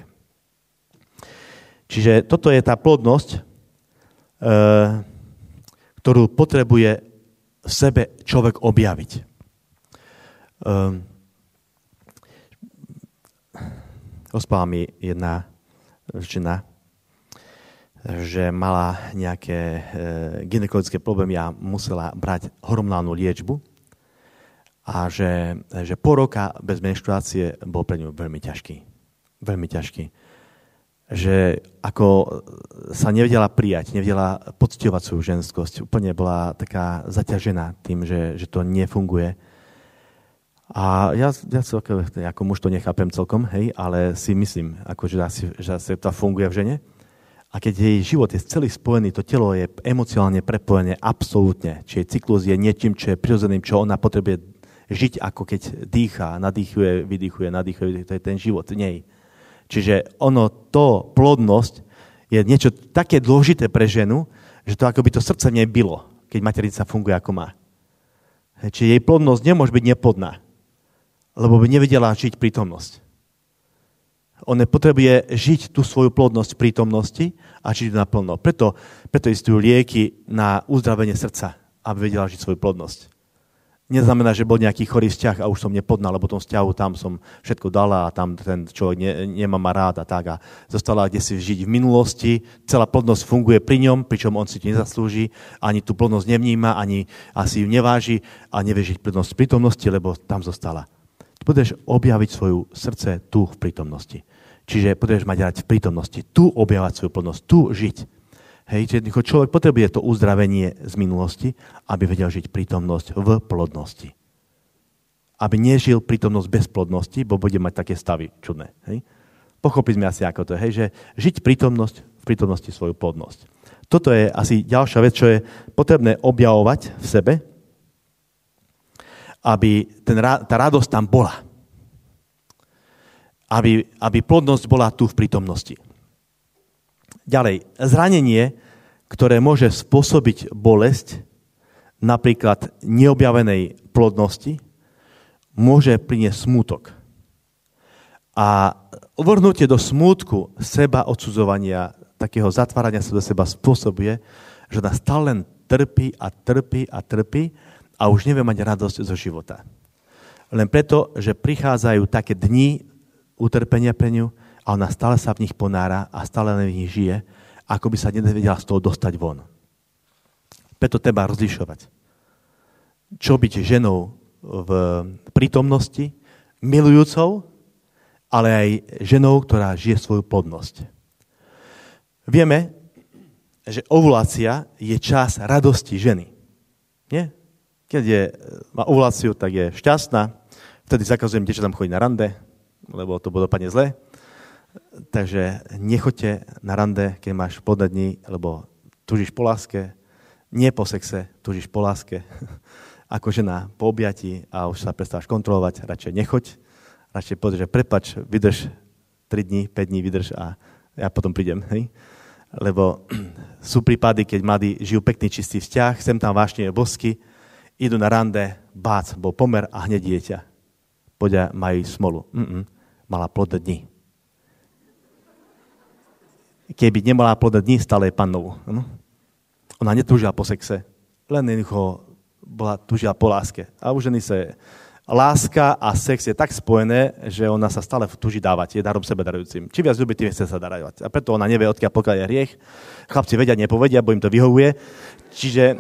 Čiže toto je tá plodnosť, e, ktorú potrebuje v sebe človek objaviť. E, rozprávala mi jedna žena, že mala nejaké e, gynekologické problémy a musela brať hormonálnu liečbu a že, že po roka bez menštruácie bol pre ňu veľmi ťažký. Veľmi ťažký. Že ako sa nevedela prijať, nevedela pocťovať svoju ženskosť. Úplne bola taká zaťažená tým, že, že to nefunguje. A ja, ja ako, ako muž to nechápem celkom, hej, ale si myslím, ako, že, asi, že asi to funguje v žene. A keď jej život je celý spojený, to telo je emocionálne prepojené absolútne. Čiže cyklus je niečím, čo je prirodzeným, čo ona potrebuje žiť, ako keď dýcha, nadýchuje, vydýchuje, nadýchuje, to je ten život v nej. Čiže ono, to, plodnosť, je niečo také dôležité pre ženu, že to ako by to srdce v nej bylo, keď maternica funguje ako má. Čiže jej plodnosť nemôže byť neplodná, lebo by nevedela žiť prítomnosť. Ona potrebuje žiť tú svoju plodnosť v prítomnosti a žiť naplno. Preto, preto existujú lieky na uzdravenie srdca, aby vedela žiť svoju plodnosť. Neznamená, že bol nejaký chorý vzťah a už som nepodná, lebo v tom vzťahu tam som všetko dala a tam ten človek ne, nemá ma rád a tak. A zostala kdesi žiť v minulosti, celá plodnosť funguje pri ňom, pričom on si to nezaslúži, ani tú plodnosť nevníma, ani asi ju neváži a nevie žiť plodnosť v prítomnosti, lebo tam zostala. Budeš objaviť svoju srdce tu v prítomnosti. Čiže potrebuješ mať rád v prítomnosti, tu objavať svoju plodnosť, tu žiť. Hej, čiže človek potrebuje to uzdravenie z minulosti, aby vedel žiť prítomnosť v plodnosti. Aby nežil prítomnosť bez plodnosti, bo bude mať také stavy čudné. Hej. Pochopíme asi, ako to je, hej, že žiť prítomnosť v prítomnosti svoju plodnosť. Toto je asi ďalšia vec, čo je potrebné objavovať v sebe, aby ten, tá radosť tam bola. Aby, aby plodnosť bola tu v prítomnosti. Ďalej, zranenie, ktoré môže spôsobiť bolesť, napríklad neobjavenej plodnosti, môže priniesť smútok. A uvrhnutie do smútku seba odsudzovania, takého zatvárania sa do seba spôsobuje, že nás stále len trpí a trpí a trpí a už nevie mať radosť zo života. Len preto, že prichádzajú také dni utrpenia pre ňu a ona stále sa v nich ponára a stále len v nich žije, ako by sa nevedela z toho dostať von. Preto treba rozlišovať. Čo byť ženou v prítomnosti, milujúcou, ale aj ženou, ktorá žije svoju plodnosť. Vieme, že ovulácia je čas radosti ženy. Nie? Keď je, má ovuláciu, tak je šťastná. Vtedy zakazujem dievčatám chodiť na rande, lebo to bude dopadne zle. Takže nechoďte na rande, keď máš plodné dni, lebo túžiš po láske. Nie po sexe, túžiš po láske. ako žena po objatí a už sa prestávaš kontrolovať, radšej nechoď, radšej povedz, že prepač, vydrž tri dní, päť dní, vydrž a ja potom prídem. Hej? Lebo sú prípady, keď mladí žijú pekný, čistý vzťah, sem tam vášne bosky, idú na rande, bác, bol pomer a hneď dieťa. Poďa, majú smolu. Mm-mm, mala plodné dni. Keby nemala plodné dni, stále je pannou. No? Ona netúžila po sexe, len jednoducho bola, túžila po láske. A u ženy sa láska a sex je tak spojené, že ona sa stále túži dávať, je darom sebe darujúcim. Či viac ľubí, tým chce sa darovať. A preto ona nevie, odkiaľ pokiaľ je hriech. Chlapci vedia, nepovedia, bo im to vyhovuje. Čiže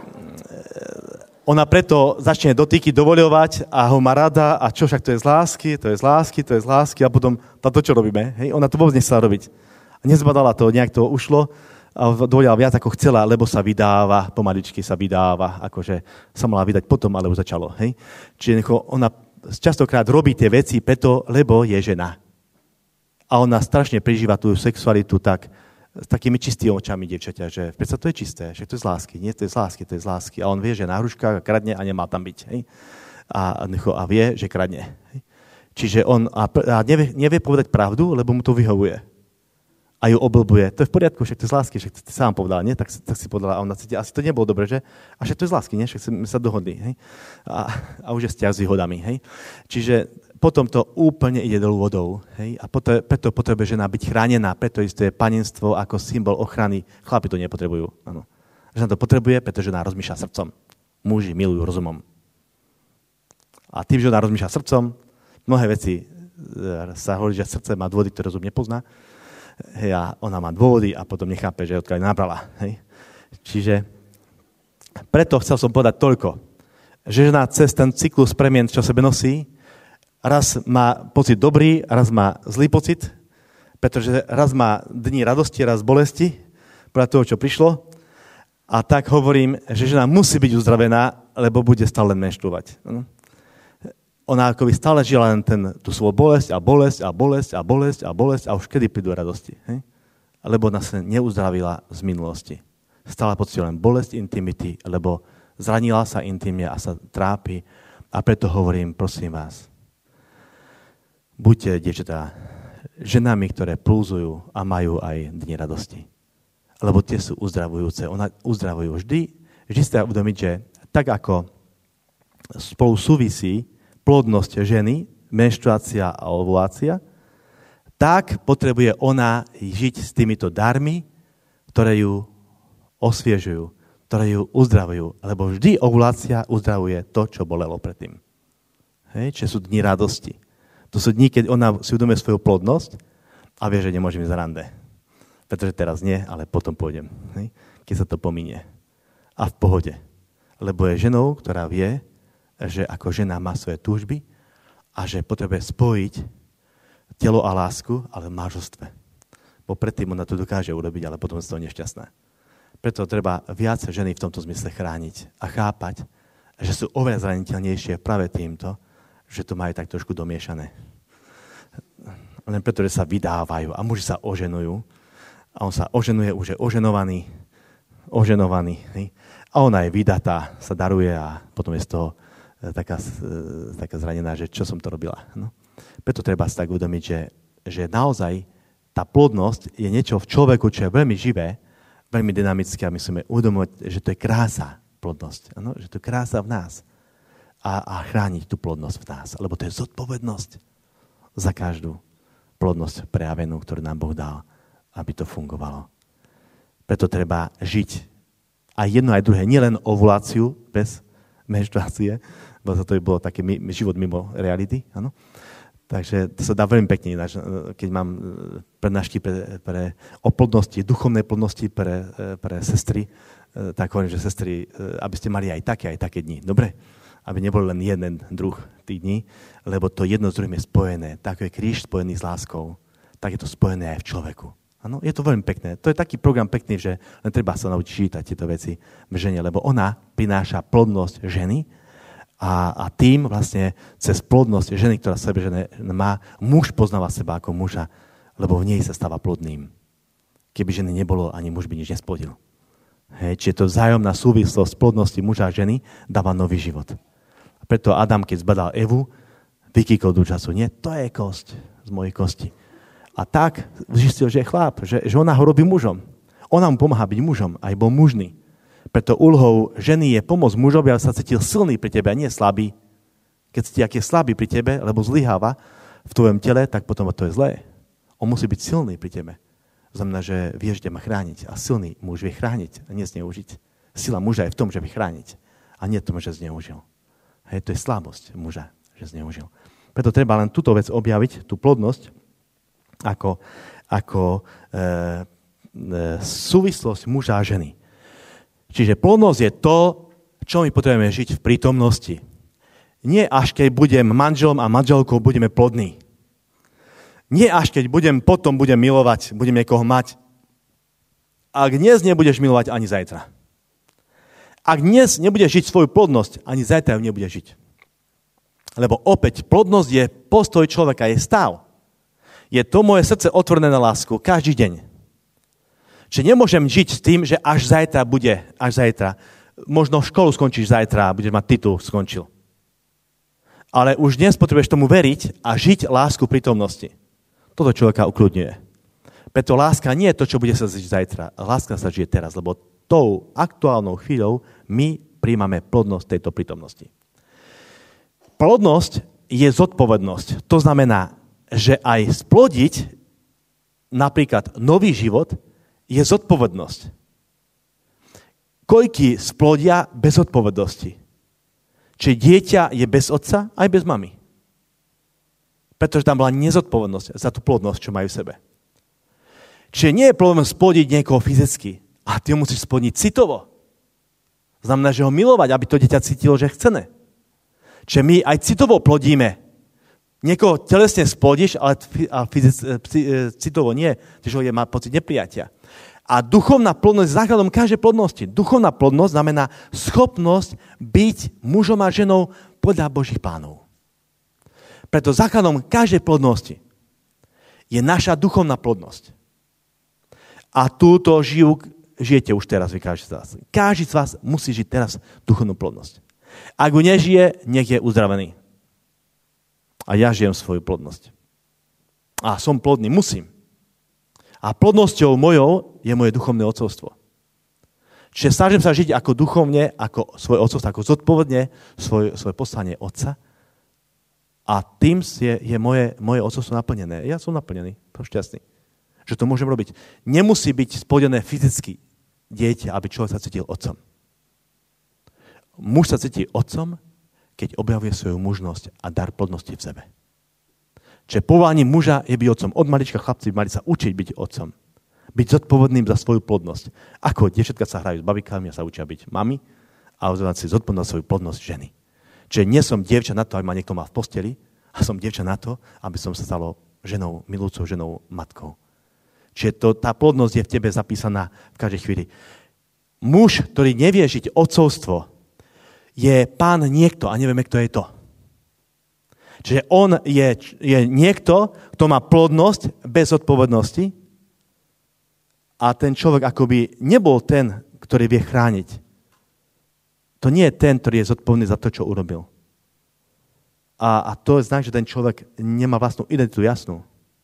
ona preto začne dotyky dovoľovať a ho má rada a čo však to je z lásky, to je z lásky, to je z lásky a potom to čo robíme? Hej? Ona to vôbec nechcela robiť. Nezbadala to, nejak to ušlo a dovolila viac ako chcela, lebo sa vydáva, pomaličky sa vydáva, akože sa mala vydať potom, ale už začalo. Hej? Čiže ona častokrát robí tie veci preto, lebo je žena. A ona strašne prežíva tú sexualitu tak, s takými čistými očami dievčaťa, že predsa to je čisté, že to je z lásky, nie, to je z lásky, to je z lásky. A on vie, že na hruškách kradne a nemá tam byť. Hej? A, a vie, že kradne. Hej? Čiže on a, a nevie, nevie povedať pravdu, lebo mu to vyhovuje. A ju oblbuje. To je v poriadku, však to je z lásky, však ty sám povedal, nie? Tak, tak si povedala, a ona cíti, asi to nebolo dobre, že? A však to je z lásky, nie? Však sme sa dohodli, hej? A, a už je vzťah s výhodami, hej? Čiže potom to úplne ide dolu vodou, hej? A preto, preto potrebuje žena byť chránená, preto isté je panenstvo ako symbol ochrany. Chlapi to nepotrebujú, áno. Žena to potrebuje, pretože žena rozmýšľa srdcom. Muži milujú rozumom. A tým, že ona rozmýšľa srdcom, mnohé veci sa hovorí, že srdce má dôvody, ktoré rozum nepozná. Hej, a ona má dôvody a potom nechápe, že odkiaľ nabrala. Hej. Čiže preto chcel som povedať toľko, že žena cez ten cyklus premien, čo sebe nosí, raz má pocit dobrý, raz má zlý pocit, pretože raz má dní radosti, raz bolesti, podľa toho, čo prišlo. A tak hovorím, že žena musí byť uzdravená, lebo bude stále len menštruovať. Ona akoby stále žila len ten, tú svoju bolesť a bolesť a bolesť a bolesť a bolesť a už kedy prídu radosti. Hej? Lebo ona sa neuzdravila z minulosti. Stále pocitila len bolesť intimity, lebo zranila sa intimne a sa trápi. A preto hovorím, prosím vás, buďte, dievčatá, ženami, ktoré plúzujú a majú aj dni radosti. Lebo tie sú uzdravujúce. Ona uzdravujú vždy. Vždy ste uvedomiť, že tak ako spolu súvisí plodnosť ženy, menštruácia a ovulácia, tak potrebuje ona žiť s týmito darmi, ktoré ju osviežujú, ktoré ju uzdravujú. Lebo vždy ovulácia uzdravuje to, čo bolelo predtým. Hej? Čiže sú dni radosti. To sú dni, keď ona si uvedomuje svoju plodnosť a vie, že nemôžem ísť za rande. Pretože teraz nie, ale potom pôjdem. Hej? Keď sa to pominie. A v pohode. Lebo je ženou, ktorá vie, že ako žena má svoje túžby a že potrebuje spojiť telo a lásku, ale v manželstve. Bo predtým ona to dokáže urobiť, ale potom je to nešťastná. Preto treba viac ženy v tomto zmysle chrániť a chápať, že sú oveľa zraniteľnejšie práve týmto, že to majú tak trošku domiešané. Len preto, že sa vydávajú a muži sa oženujú a on sa oženuje, už je oženovaný, oženovaný. Hej? A ona je vydatá, sa daruje a potom je z toho taká, taká zranená, že čo som to robila. No. Preto treba si tak uvedomiť, že, že naozaj tá plodnosť je niečo v človeku, čo je veľmi živé, veľmi dynamické a musíme uvedomovať, že to je krása, plodnosť. Ano? Že to je krása v nás. A, a chrániť tú plodnosť v nás. Lebo to je zodpovednosť za každú plodnosť prejavenú, ktorú nám Boh dal, aby to fungovalo. Preto treba žiť aj jedno, aj druhé. Nielen ovuláciu bez menštruácie, bo to by bolo taký život mimo reality. Ano? Takže to sa dá veľmi pekne ináč. Keď mám prednášky pre, pre, o plodnosti, duchovnej plodnosti pre, pre sestry, tak hovorím, že sestry, aby ste mali aj také, aj také dni. Dobre? Aby nebol len jeden druh tých dní, lebo to jedno s druhým je spojené. Tak je kríž spojený s láskou, tak je to spojené aj v človeku. Ano? Je to veľmi pekné. To je taký program pekný, že len treba sa naučiť čítať tieto veci v žene, lebo ona prináša plodnosť ženy a, a tým vlastne cez plodnosť ženy, ktorá sebe žene má, muž poznáva seba ako muža, lebo v nej sa stáva plodným. Keby ženy nebolo, ani muž by nič nesplodil. Hej, čiže to vzájomná súvislosť plodnosti muža a ženy dáva nový život. Preto Adam, keď zbadal Evu, vykýkol do času, nie, to je kosť z mojej kosti. A tak zistil, že je chlap, že, že ona ho robí mužom. Ona mu pomáha byť mužom, aj bol mužný. Preto úlohou ženy je pomôcť mužovi, aby sa cítil silný pri tebe a nie slabý. Keď cíti, ak je slabý pri tebe, lebo zlyháva v tvojom tele, tak potom to je zlé. On musí byť silný pri tebe. Znamená, že vieš, kde má chrániť. A silný muž vie chrániť a nie zneužiť. Sila muža je v tom, že vie chrániť. A nie v tom, že zneužil. Hej, to je slabosť muža, že zneužil. Preto treba len túto vec objaviť, tú plodnosť, ako, ako e, e, súvislosť muža a ženy. Čiže plodnosť je to, čo my potrebujeme žiť v prítomnosti. Nie až keď budem manželom a manželkou, budeme plodní. Nie až keď budem, potom budem milovať, budem niekoho mať. Ak dnes nebudeš milovať, ani zajtra. Ak dnes nebudeš žiť svoju plodnosť, ani zajtra ju nebudeš žiť. Lebo opäť, plodnosť je postoj človeka, je stav. Je to moje srdce otvorené na lásku každý deň. Čiže nemôžem žiť s tým, že až zajtra bude, až zajtra. Možno školu skončíš zajtra a budeš mať titul, skončil. Ale už dnes potrebuješ tomu veriť a žiť lásku prítomnosti. Toto človeka ukľudňuje. Preto láska nie je to, čo bude sa žiť zajtra. Láska sa žije teraz, lebo tou aktuálnou chvíľou my príjmame plodnosť tejto prítomnosti. Plodnosť je zodpovednosť. To znamená, že aj splodiť napríklad nový život je zodpovednosť. Koľky splodia bez zodpovednosti? Čiže dieťa je bez otca, aj bez mamy. Pretože tam bola nezodpovednosť za tú plodnosť, čo majú v sebe. Čiže nie je problém splodiť niekoho fyzicky, a ty ho musíš splodiť citovo. Znamená, že ho milovať, aby to dieťa cítilo, že chce. Čiže my aj citovo plodíme. Niekoho telesne splodíš, ale fyzic, citovo nie, že ho je, má pocit neprijatia. A duchovná plodnosť je základom každej plodnosti. Duchovná plodnosť znamená schopnosť byť mužom a ženou podľa Božích plánov. Preto základom každej plodnosti je naša duchovná plodnosť. A túto žijú, žijete už teraz, vy každý z vás. Každý z vás musí žiť teraz duchovnú plodnosť. Ak ju nežije, nech je uzdravený. A ja žijem svoju plodnosť. A som plodný, musím. A plodnosťou mojou je moje duchovné otcovstvo. Čiže snažím sa žiť ako duchovne, ako svoje otcovstvo, ako zodpovedne svoje, svoje poslanie otca. A tým je, je moje, moje otcovstvo naplnené. Ja som naplnený, som šťastný, že to môžem robiť. Nemusí byť splodené fyzicky dieťa, aby človek sa cítil otcom. Muž sa cíti otcom, keď objavuje svoju mužnosť a dar plodnosti v sebe. Čiže povolaním muža je byť otcom. Od malička chlapci mali sa učiť byť otcom. Byť zodpovedným za svoju plodnosť. Ako dievčatka sa hrajú s babikami a sa učia byť mami a ozvať si zodpovednosť za svoju plodnosť ženy. Čiže nie som dievča na to, aby ma niekto mal v posteli, a som dievča na to, aby som sa stalo ženou, milujúcou ženou, matkou. Čiže to, tá plodnosť je v tebe zapísaná v každej chvíli. Muž, ktorý nevie žiť otcovstvo, je pán niekto a nevieme, kto je to. Čiže on je, je niekto, kto má plodnosť bez odpovednosti a ten človek akoby nebol ten, ktorý vie chrániť. To nie je ten, ktorý je zodpovedný za to, čo urobil. A, a to je znak, že ten človek nemá vlastnú identitu jasnú.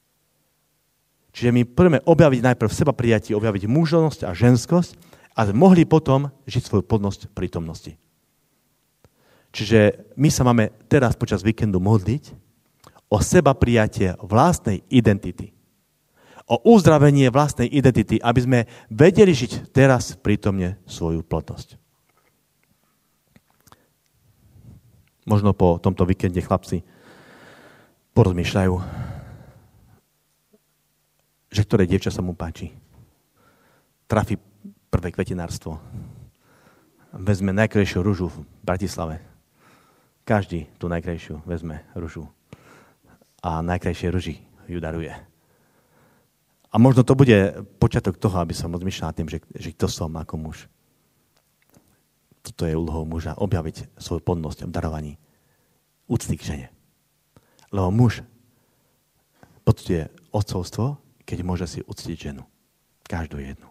Čiže my budeme objaviť najprv seba prijatie, objaviť mužnosť a ženskosť a mohli potom žiť svoju plodnosť prítomnosti. Čiže my sa máme teraz počas víkendu modliť o seba prijatie vlastnej identity. O uzdravenie vlastnej identity, aby sme vedeli žiť teraz prítomne svoju plodnosť. Možno po tomto víkende chlapci porozmýšľajú, že ktoré dievča sa mu páči. Trafi prvé kvetinárstvo. Vezme najkrajšiu ružu v Bratislave. Každý tú najkrajšiu vezme ružu a najkrajšie ruži ju daruje. A možno to bude počiatok toho, aby som rozmýšľal tým, že, že kto som ako muž. Toto je úlohou muža, objaviť svoju plodnosť v darovaní úcty k žene. Lebo muž poctuje otcovstvo, keď môže si uctiť ženu. Každú jednu.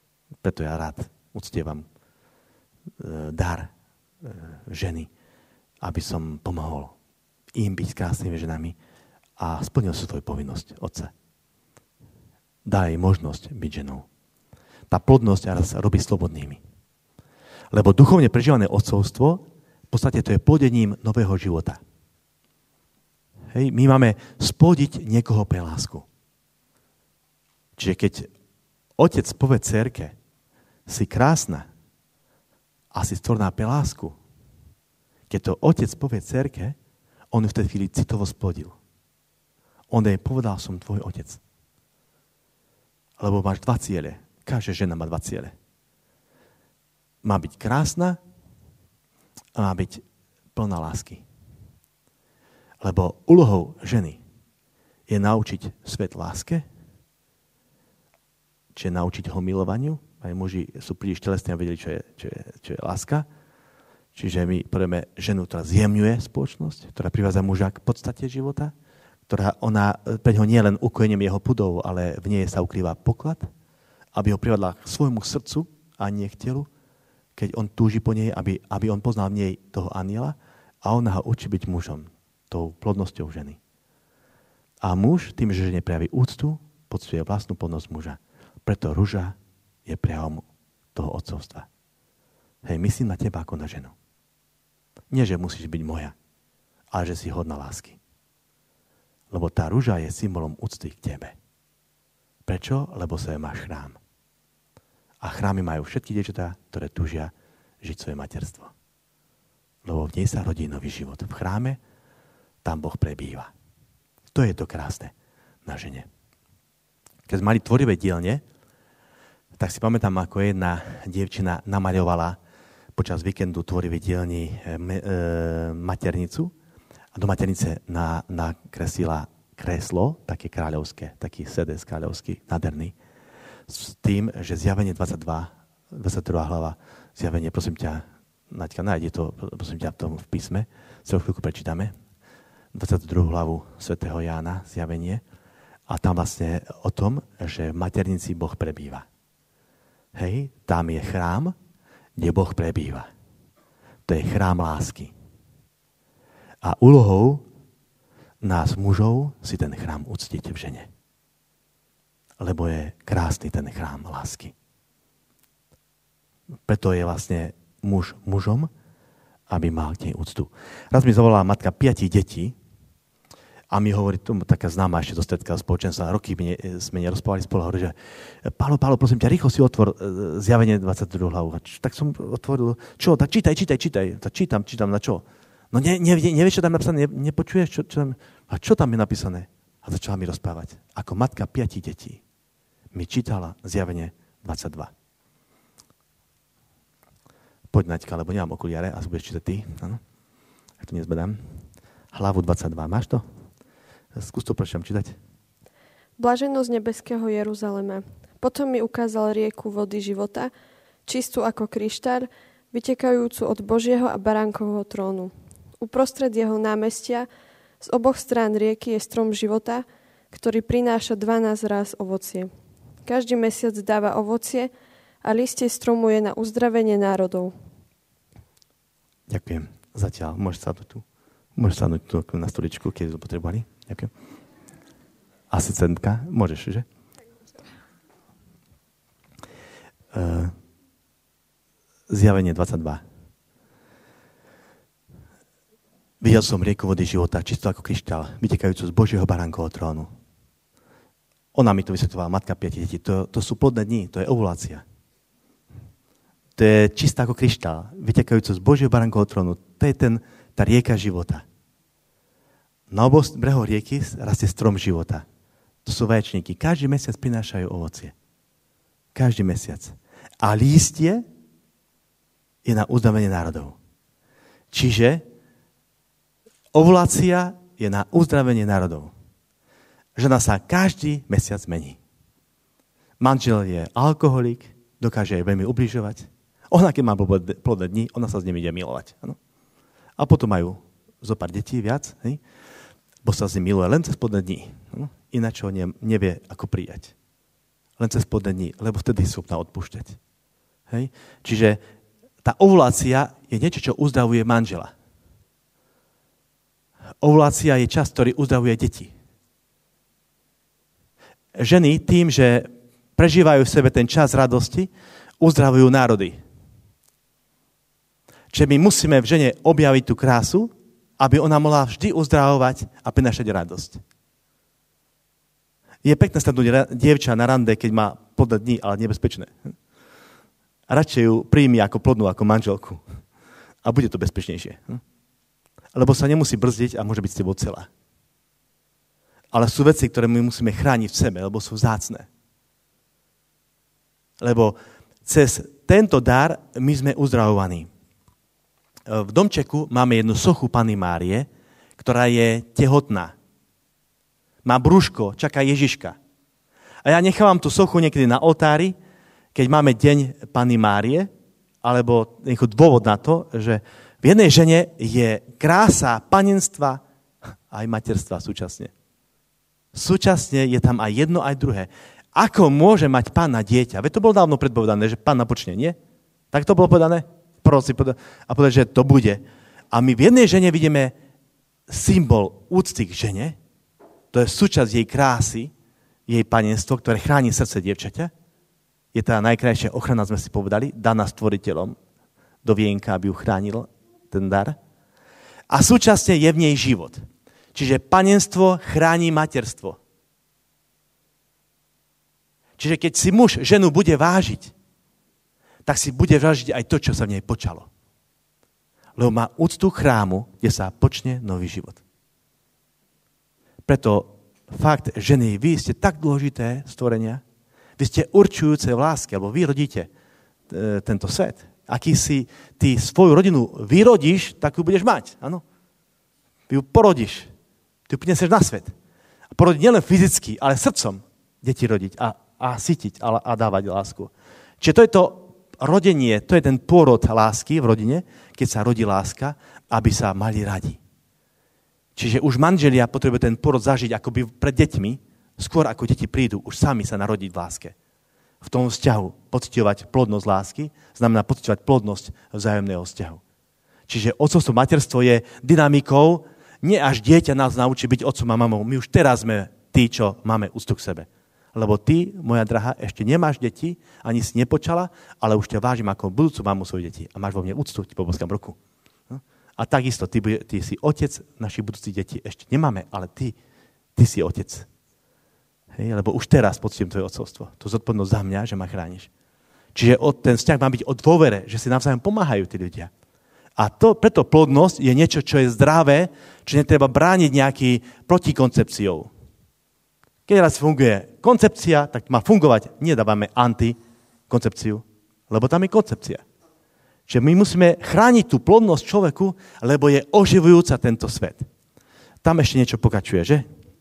Preto ja rád uctievam e, dar e, ženy. aby som pomohol im byť krásnymi ženami a splnil si svoju povinnosť otca. Daj možnosť byť ženou. Tá plodnosť raz robí slobodnými. Lebo duchovne prežívané otcovstvo v podstate to je plodením nového života. Hej, my máme splodiť niekoho pre lásku. Čiže keď otec povie dcérke, si krásna a si stvorná pre lásku, keď to otec povie dcérke, on ju v tej chvíli citovo splodil. On jej povedal, som tvoj otec. Lebo máš dva ciele. Každá žena má dva ciele. Má byť krásna a má byť plná lásky. Lebo úlohou ženy je naučiť svet láske, čiže naučiť ho milovaniu. Aj muži sú príliš telesní a vedeli, čo je, čo je, čo je láska. Čiže my povieme ženu, ktorá zjemňuje spoločnosť, ktorá privádza muža k podstate života, ktorá ona, preň ho nie len ukojením jeho pudov, ale v nej sa ukrýva poklad, aby ho privádla k svojmu srdcu a nie k telu, keď on túži po nej, aby, aby on poznal v nej toho anjela a ona ho učí byť mužom, tou plodnosťou ženy. A muž tým, že žene prejaví úctu, poctuje vlastnú plodnosť muža. Preto ruža je prejavom toho otcovstva. Hej, myslím na teba ako na ženu. Nie, že musíš byť moja, ale že si hodná lásky. Lebo tá ruža je symbolom úcty k tebe. Prečo? Lebo sa máš chrám. A chrámy majú všetky dievčatá, ktoré túžia žiť svoje materstvo. Lebo v nej sa rodí nový život. V chráme tam Boh prebýva. To je to krásne na žene. Keď sme mali tvorivé dielne, tak si pamätám, ako jedna dievčina namaľovala počas víkendu tvorivej dielni e, e, maternicu a do maternice na, nakreslila kreslo, také kráľovské, taký sedes kráľovský, nádherný, s tým, že zjavenie dvadsaťdva, dvadsaťdruhá hlava, zjavenie, prosím ťa, Naďka, nájde to, prosím ťa, v tom v písme, sa chvíľku prečítame, dvadsiatu druhú hlavu svätého Jána, zjavenie, a tam vlastne o tom, že v maternici Boh prebýva. Hej, tam je chrám, kde Boh prebýva. To je chrám lásky. A úlohou nás mužov si ten chrám uctiť v žene. Lebo je krásny ten chrám lásky. Preto je vlastne muž mužom, aby mal k nej úctu. Raz mi zavolala matka piatich detí a mi hovorí, to taká známa ešte zo stredka spoločenstva, roky sme nerozprávali spolu, hovorí, že Pálo, Pálo, prosím ťa, rýchlo si otvor zjavenie dvadsiatu druhú hlavu. Tak som otvoril, čo, tak čítaj, čítaj, čítaj. Tak čítam, čítam, na čo? No ne, ne, nevieš, čo tam je napísané, ne, nepočuješ, čo, čo tam, a čo tam je napísané? A začala mi rozprávať. Ako matka piatich detí mi čítala zjavenie dvadsaťdva. Poď, Naďka, lebo nemám okuliare a budeš čítať ty. Áno. Ja to nezbedám. Hlavu dvadsaťdva. Máš to? Skús to prosím čítať. Blaženosť nebeského Jeruzalema. Potom mi ukázal rieku vody života, čistú ako kryštár, vytekajúcu od Božieho a Baránkovho trónu. Uprostred jeho námestia z oboch strán rieky je strom života, ktorý prináša dvanásť ráz ovocie. Každý mesiac dáva ovocie a listie stromu je na uzdravenie národov. Ďakujem. Zatiaľ. Môžeš sadnúť tu. Môžeš sadnúť tu na stoličku, keď to potrebovali. Ďakujem. Asistentka. Môžeš, že? Uh, zjavenie dvadsaťdva. Videl som rieku vody života, čisto ako kryštál, vytekajúcu z Božieho Baránkovho trónu. Ona mi to vysvetľovala, matka piatich detí. To, to sú plodné dni, to je ovulácia. To je čistá ako kryštál, vytekajúcu z Božieho Baránkovho trónu. To je ten, tá rieka života. Na oboch brehoch rieky rastie strom života. To sú vaječníky. Každý mesiac prinášajú ovocie. Každý mesiac. A lístie je na uzdravenie národov. Čiže ovulácia je na uzdravenie národov. Žena sa každý mesiac mení. Manžel je alkoholik, dokáže aj veľmi ubližovať. Ona, keď má plodné dni, ona sa s nimi ide milovať. Ano? A potom majú zo pár detí viac, hej? Bo sa s nimi miluje len cez plodné dni. Ano? Ináč ho nevie, ako prijať. Len cez plodné dni, lebo vtedy sú na odpúšťať. Hej? Čiže tá ovulácia je niečo, čo uzdravuje manžela. Ovulácia je čas, ktorý uzdravuje deti. Ženy tým, že prežívajú v sebe ten čas radosti, uzdravujú národy. Čiže my musíme v žene objaviť tú krásu, aby ona mohla vždy uzdravovať a prinašať radosť. Je pekné stretnúť dievča na rande, keď má plodné dni, ale nebezpečné. A radšej ju príjmi ako plodnú, ako manželku. A bude to bezpečnejšie. Lebo sa nemusí brzdiť a môže byť s tebou celá. Ale sú veci, ktoré my musíme chrániť v sebe, lebo sú vzácne. Lebo cez tento dar my sme uzdravovaní. V domčeku máme jednu sochu Panny Márie, ktorá je tehotná. Má brúško, čaká Ježiška. A ja nechávam tú sochu niekedy na oltári, keď máme deň Panny Márie, alebo dôvod na to, že v jednej žene je krása panenstva aj materstva súčasne. Súčasne je tam aj jedno, aj druhé. Ako môže mať panna dieťa? Veď to bolo dávno predpovedané, že panna počne, nie? Tak to bolo povedané? Proroci povedali, a povedali, že to bude. A my v jednej žene vidíme symbol úcty k žene, to je súčasť jej krásy, jej panenstvo, ktoré chráni srdce dievčaťa. Je tá najkrajšia ochrana, sme si povedali, daná stvoriteľom do vienka, aby ju chránil ten dar. A súčasne je v nej život. Čiže panenstvo chráni materstvo. Čiže keď si muž ženu bude vážiť, tak si bude vážiť aj to, čo sa v nej počalo. Lebo má úctu chrámu, kde sa počne nový život. Preto fakt, ženy, vy ste tak dôležité stvorenia, vy ste určujúce v láske, alebo vy rodíte e, tento svet. Aký si ty svoju rodinu vyrodíš, tak ju budeš mať. Áno? Ty ju porodíš. Ty ju prineseš na svet. A porodiť nielen fyzicky, ale srdcom deti rodiť a, a sytiť a, a dávať lásku. Čiže to je to rodenie, to je ten pôrod lásky v rodine, keď sa rodí láska, aby sa mali radi. Čiže už manželia potrebujú ten pôrod zažiť akoby pred deťmi, skôr ako deti prídu, už sami sa narodiť v láske. V tom vzťahu pociťovať plodnosť lásky znamená pociťovať plodnosť vzájomného vzťahu. Čiže otcovstvo, materstvo je dynamikou, nie až dieťa nás naučí byť otcom a mamou. My už teraz sme tí, čo máme úctu k sebe. Lebo ty, moja drahá, ešte nemáš deti, ani si nepočala, ale už ťa vážim ako budúcu mamu svojich detí. A máš vo mne úctu, ti poboskám ruku. A takisto, ty, ty si otec našich budúcich detí. Ešte nemáme, ale ty, ty si otec. Hej, lebo už teraz pocitím tvoje otcovstvo. To zodpovednosť za mňa, že ma chrániš. Čiže ten vzťah má byť o dôvere, že si navzájom pomáhajú tí ľudia. A to, preto plodnosť je niečo, čo je zdravé, čo netreba brániť nejaký protikoncepciou. Keď raz funguje koncepcia, tak má fungovať. Nedávame antikoncepciu, lebo tam je koncepcia. Čiže my musíme chrániť tú plodnosť človeku, lebo je oživujúca tento svet. Tam ešte niečo pokračuje, že?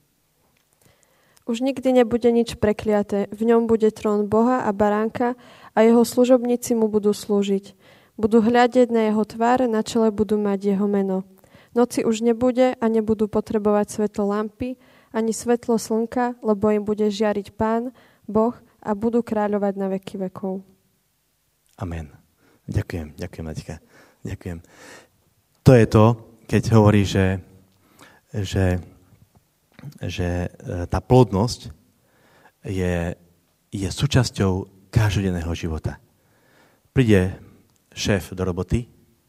Už nikdy nebude nič prekliaté. V ňom bude trón Boha a baránka a jeho služobníci mu budú slúžiť. Budú hľadieť na jeho tvár, na čele budú mať jeho meno. Noci už nebude a nebudú potrebovať svetlo lampy, ani svetlo slnka, lebo im bude žiariť Pán, Boh a budú kráľovať na veky vekov. Amen. Ďakujem, ďakujem, Maťka. Ďakujem. To je to, keď hovorí, že, že, že tá plodnosť je, je súčasťou každodenného života. Príde šéf do roboty,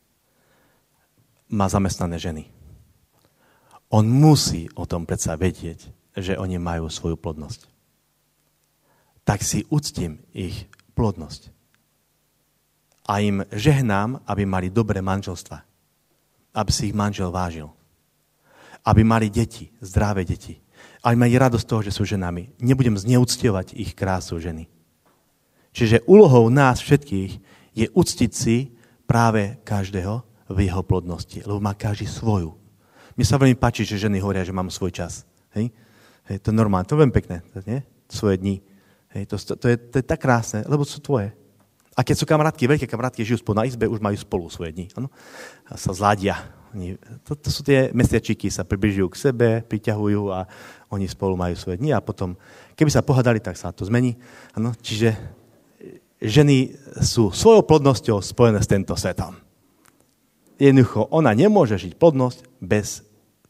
má zamestnané ženy. On musí o tom predsa vedieť, že oni majú svoju plodnosť. Tak si uctím ich plodnosť. A im žehnám, aby mali dobré manželstva. Aby si ich manžel vážil. Aby mali deti, zdravé deti. Aby mali radosť toho, že sú ženami. Nebudem zneúctievať ich krásu ženy. Čiže úlohou nás všetkých je uctiť si práve každého v jeho plodnosti. Lebo má každý svoju. Mne sa veľmi páči, že ženy hovoria, že mám svoj čas. Hej? Hej, to je normálne, to je veľmi pekné. Nie? Svoje dni. Hej, to, to, je, to je tak krásne, lebo sú tvoje. A keď sú kamarátky, veľké kamarátky, žijú spolu na izbe, už majú spolu svoje dni. Ano? A sa zladia. Oni, to, to sú tie mesiačiky, sa približujú k sebe, priťahujú a oni spolu majú svoje dni a potom, keby sa pohádali, tak sa to zmení. Ano? Čiže ženy sú svojou plodnosťou spojené s týmto svetom. Jednoducho, ona nemôže žiť plodnosť bez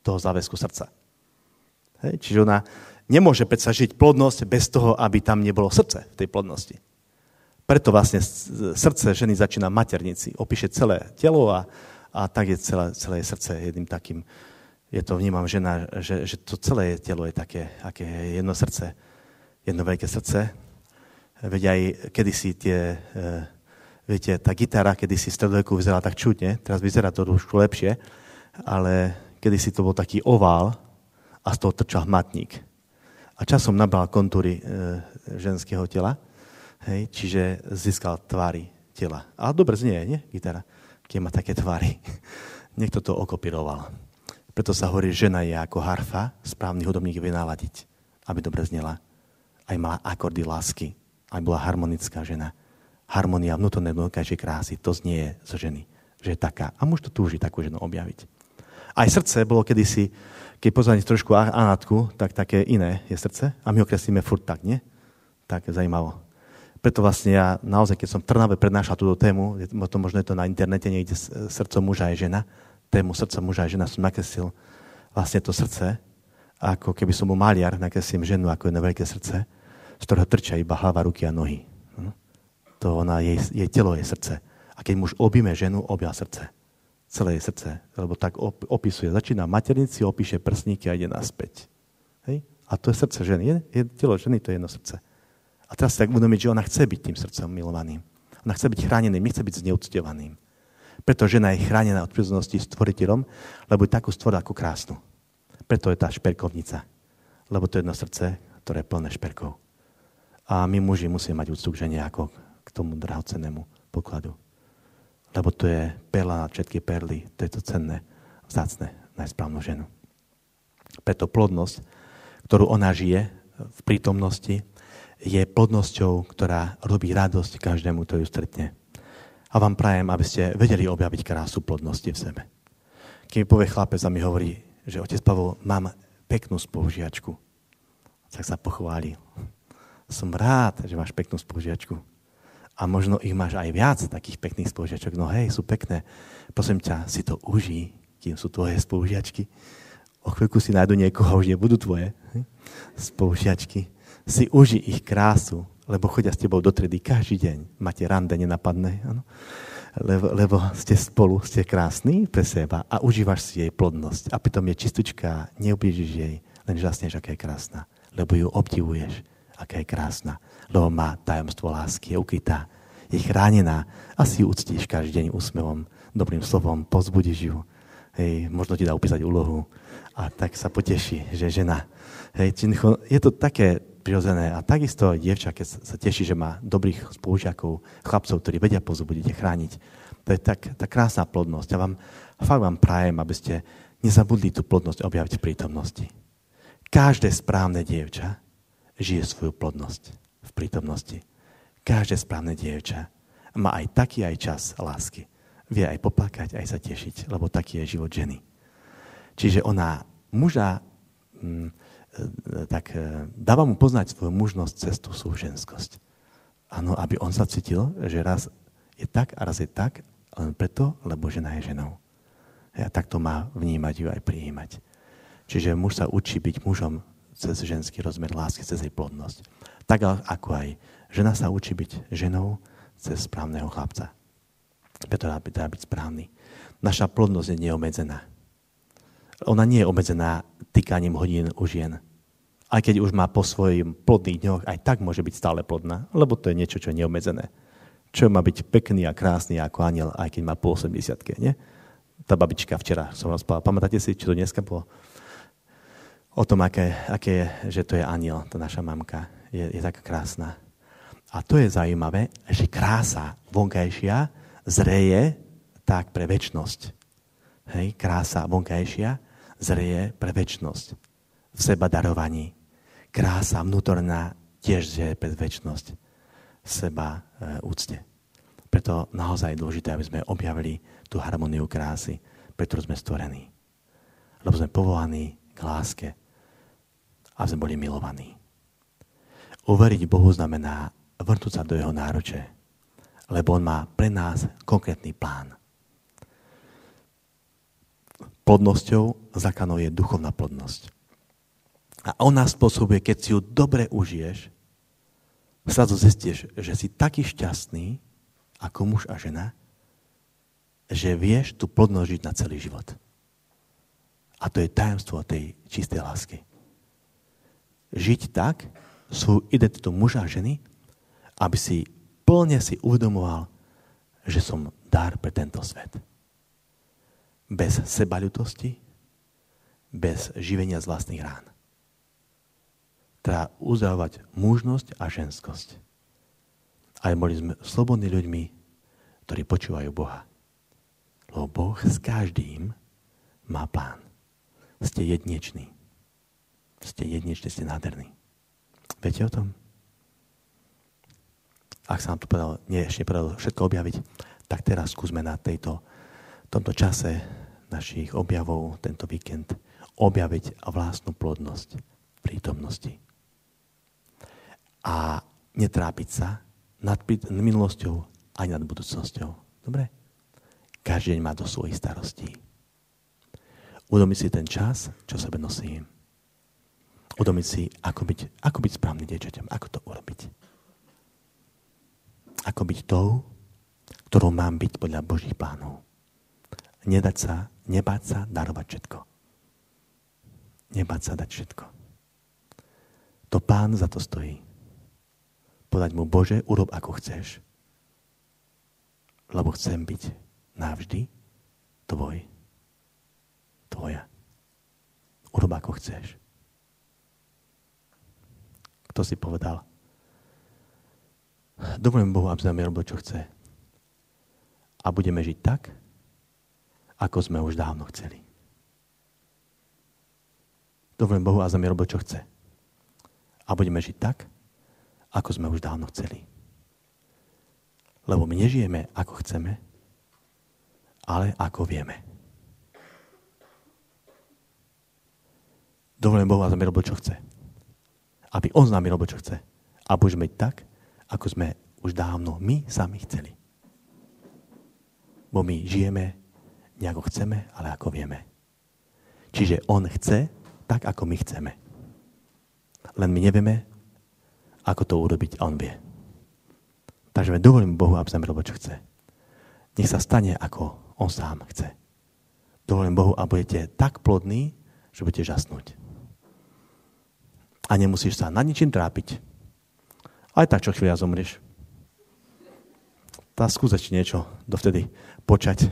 toho záväzku srdca. Hej? Čiže ona nemôže predsa žiť plodnosť bez toho, aby tam nebolo srdce v tej plodnosti. Preto vlastne srdce ženy začína v maternici. Opíše celé telo a, a tak je celé, celé srdce jedným takým. Je to, vnímam žena, že, že to celé telo je také, aké je jedno srdce, jedno veľké srdce. Veď aj kedysi tie, e, viete, tá gitara kedysi v stredoveku vyzerala tak čudne, teraz vyzerá to trošku lepšie, ale kedysi to bol taký ovál a z toho trčal hmatník. A časom nabral kontúry e, ženského tela, hej, čiže získal tvary tela. A dobre znie, nie? Gitara, keď má také tvary. Niekto to okopíroval. Preto sa hovorí, že žena je ako harfa, správny hudobník vie naladiť, aby dobre znela. Aj mala akordy lásky, aj bola harmonická žena. Harmonia vnútornej vonkajšej krásy, to znie zo ženy, že je taká. A muž to túži takú ženu objaviť. Aj srdce bolo kedysi, keď pozvanie trošku Anátku, tak také iné je srdce. A my ho kreslíme furt tak, nie? Tak zaujímavo. Preto vlastne ja naozaj, keď som v Trnave prednášal túto tému, to možno je to na internete, niekde srdcom muža je žena, tému srdca muža a žena som nakreslil vlastne to srdce, ako keby som bol maliar, nakreslím ženu ako jedno veľké srdce, z ktorého trčia iba hlava, ruky a nohy. To ona, jej, jej telo je srdce. A keď muž objíme ženu, objal srdce. Celé je srdce, lebo tak opisuje. Začína v maternici, opíše prsníky a ide naspäť. Hej? A to je srdce ženy. Je, je telo ženy, to je jedno srdce. A teraz si tak uvedomiť, že ona chce byť tým srdcom milovaným. Ona chce byť chráneným, nechce byť zneúctievaným. Preto žena je chránená od prirodzenosti stvoriteľom, lebo je takú stvoril ako krásnu. Preto je tá šperkovnica. Lebo to je jedno srdce, ktoré je plné šperkov. A my muži musíme mať úctu k žene ako k tomu drahocennému pokladu. Lebo to je perla na všetky perly, to je to cenné, vzácne, najsprávnu ženu. Preto plodnosť, ktorú ona žije v prítomnosti, je plodnosťou, ktorá robí radosť každému, kto ju stretne. A vám prajem, aby ste vedeli objaviť krásu plodnosti v sebe. Keď mi povie chlapec a mi hovorí, že otec Pavol, mám peknú spolužiačku, tak sa pochválil. Som rád, že máš peknú spolužiačku. A možno ich máš aj viac takých pekných spolužiačok. No hej, sú pekné. Prosím ťa, si to užij, kým sú tvoje spolužiačky. O chvíľku si nájdu niekoho, už nebudú tvoje spolužiačky. Si užij ich krásu, lebo chodia s tebou do triedy každý deň. Máte rande nenapadné, áno? Lebo, lebo ste spolu, ste krásni pre seba a užívaš si jej plodnosť. A pritom je čistučká, neublížiš jej, len žasneš, aká je krásna. Lebo ju obdivuješ, aká je krásna. Lebo má tajomstvo lásky, je ukrytá, je chránená a si ju uctíš každý deň úsmevom, dobrým slovom, povzbudíš ju. Hej, možno ti dá upísať úlohu a tak sa poteší, že žena. Hej, je to také prirodzené. A takisto dievča, keď sa teší, že má dobrých spolužiakov, chlapcov, ktorí vedia pozbudiť a chrániť. To je tak, tá krásna plodnosť. Ja vám, fakt vám prajem, aby ste nezabudli tú plodnosť objaviť v prítomnosti. Každé správne dievča žije svoju plodnosť v prítomnosti. Každé správne dievča má aj taký aj čas lásky. Vie aj poplakať, aj sa tešiť, lebo taký je život ženy. Čiže ona muža mm, tak dáva mu poznať svoju mužnosť cez tú súženskosť. Áno, aby on sa cítil, že raz je tak a raz je tak, len preto, lebo žena je ženou. A tak to má vnímať ju aj prijímať. Čiže muž sa učí byť mužom cez ženský rozmer lásky, cez jej plodnosť. Tak ako aj žena sa učí byť ženou cez správneho chlapca. Preto treba byť správny. Naša plodnosť je neobmedzená. Ona nie je obmedzená týkaním hodín u žien. Aj keď už má po svojich plodných dňoch, aj tak môže byť stále plodná, lebo to je niečo, čo je neobmedzené. Čo má byť pekný a krásny ako aniel, aj keď má po osemdesiatke, nie? Tá babička včera som rozprával. Pamätáte si, čo to dneska bolo? O tom, aké, aké je, že to je aniel, tá naša mamka. Je, je taká krásna. A to je zaujímavé, že krása vonkajšia zreje tak pre večnosť. Hej, krása vonkajšia zreje pre večnosť. V seba darovaní. Krása vnútorná tiež zreje pre večnosť. V seba e, úcte. Preto naozaj je dôležité, aby sme objavili tú harmóniu krásy, pre ktorú sme stvorení. Lebo sme povolaní k láske a sme boli milovaní. Uveriť Bohu znamená vrnúť sa do jeho náruče, lebo on má pre nás konkrétny plán. plodnosťou zákonov je duchovná plodnosť. A ona spôsobuje, keď si ju dobre užiješ, sa to zistieš, že si taký šťastný, ako muž a žena, že vieš tú plodnosť žiť na celý život. A to je tajomstvo tej čistej lásky. Žiť tak, svoju identitu muža a ženy, aby si plne si uvedomoval, že som dar pre tento svet. Bez sebaľutosti, bez živenia z vlastných rán. Treba uzdravovať mužnosť a ženskosť. Ale boli sme slobodní ľuďmi, ktorí počúvajú Boha. Lebo Boh s každým má plán. Ste jedinečný. Ste jedinečný, ste nádherný. Viete o tom? Ak sa nám to povedal, nie ešte povedal všetko objaviť, tak teraz skúsme na tejto, tomto čase našich objavov, tento víkend, objaviť vlastnú plodnosť v prítomnosti. A netrápiť sa nad minulosťou ani nad budúcnosťou. Dobre? Každý deň má do svojich starostí. Uvedomiť si ten čas, čo sebe nosím. Uvedomiť si, ako byť, ako byť správnym dievčaťom, ako to urobiť. Ako byť tou, ktorou mám byť podľa Božích plánov. Nedať sa, nebáť sa darovať všetko. Nebáť sa dať všetko. To Pán za to stojí. Podať mu, Bože, urob ako chceš. Lebo chcem byť navždy tvoj. Tvoja. Urob ako chceš. Kto si povedal? Dovolím Bohu, aby sme robili, čo chce. A budeme žiť tak, ako sme už dávno chceli. Dovolím Bohu, aby sme robili, čo chce. A budeme žiť tak, ako sme už dávno chceli. Lebo my nežijeme, ako chceme, ale ako vieme. Dovolím Bohu, aby sme robili, čo chce. Aby On s nami robil, čo chce. A budeme byť tak, ako sme už dávno my sami chceli. Bo my žijeme nie ako chceme, ale ako vieme. Čiže On chce tak, ako my chceme. Len my nevieme, ako to urobiť, a On vie. Takže my dovolím Bohu, aby sme robil, čo chce. Nech sa stane, ako On sám chce. Dovolím Bohu, a budete tak plodní, že budete žasnúť. A nemusíš sa nad ničím trápiť. Aj tak, čo chvíľa zomrieš. Tá skús ešte niečo dovtedy počať.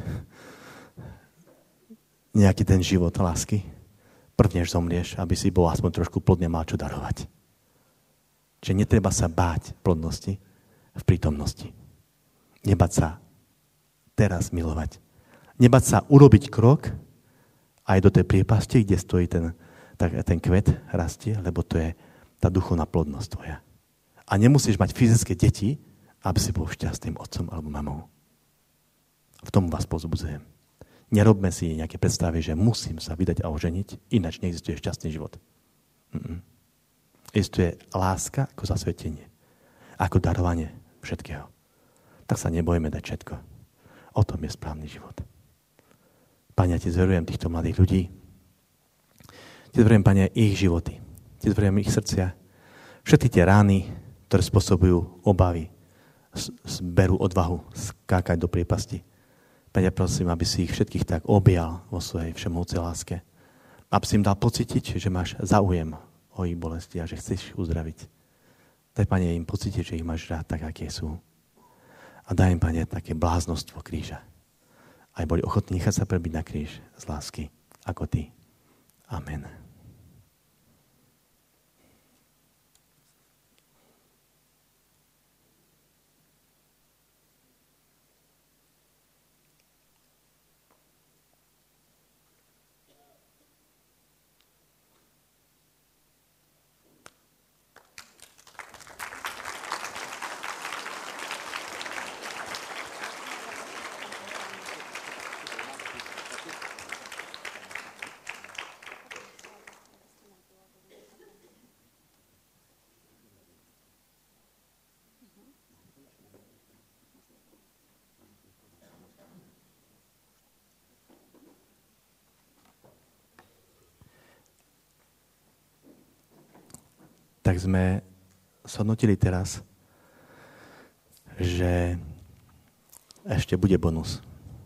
Nejaký ten život lásky. Prvnež zomrieš, aby si bol aspoň trošku plodne mal čo darovať. Čiže netreba sa báť plodnosti v prítomnosti. Nebáť sa teraz milovať. Nebáť sa urobiť krok aj do tej priepasti, kde stojí ten, tak, ten kvet rastie, lebo to je tá duchovná plodnosť tvoja. A nemusíš mať fyzické deti, aby si bol šťastným otcom alebo mamou. V tom vás pozbudzujem. Nerobme si nejaké predstavy, že musím sa vydať a oženiť, ináč neexistuje šťastný život. Mm-mm. Existuje láska ako zasvetenie, ako darovanie všetkého. Tak sa nebojme dať všetko. O tom je správny život. Pane, ja ti zverujem týchto mladých ľudí. Ti zverujem, Pane, ich životy. Ti zverujem ich srdcia. Všetky tie rány, ktoré spôsobujú obavy, berú odvahu skákať do priepasti. Pane, ja prosím, aby si ich všetkých tak objal vo svojej všemohúcej láske. Aby si im dal pocítiť, že máš záujem o ich bolesti a že chceš uzdraviť. Daj, Pane, im pocítiť, že ich máš rád tak, aké sú. A daj im, Pane, také bláznostvo kríža. Aj boli ochotní nechať sa prebiť na kríž z lásky, ako ty. Amen. tak sme shodnotili teraz, že ešte bude bonus.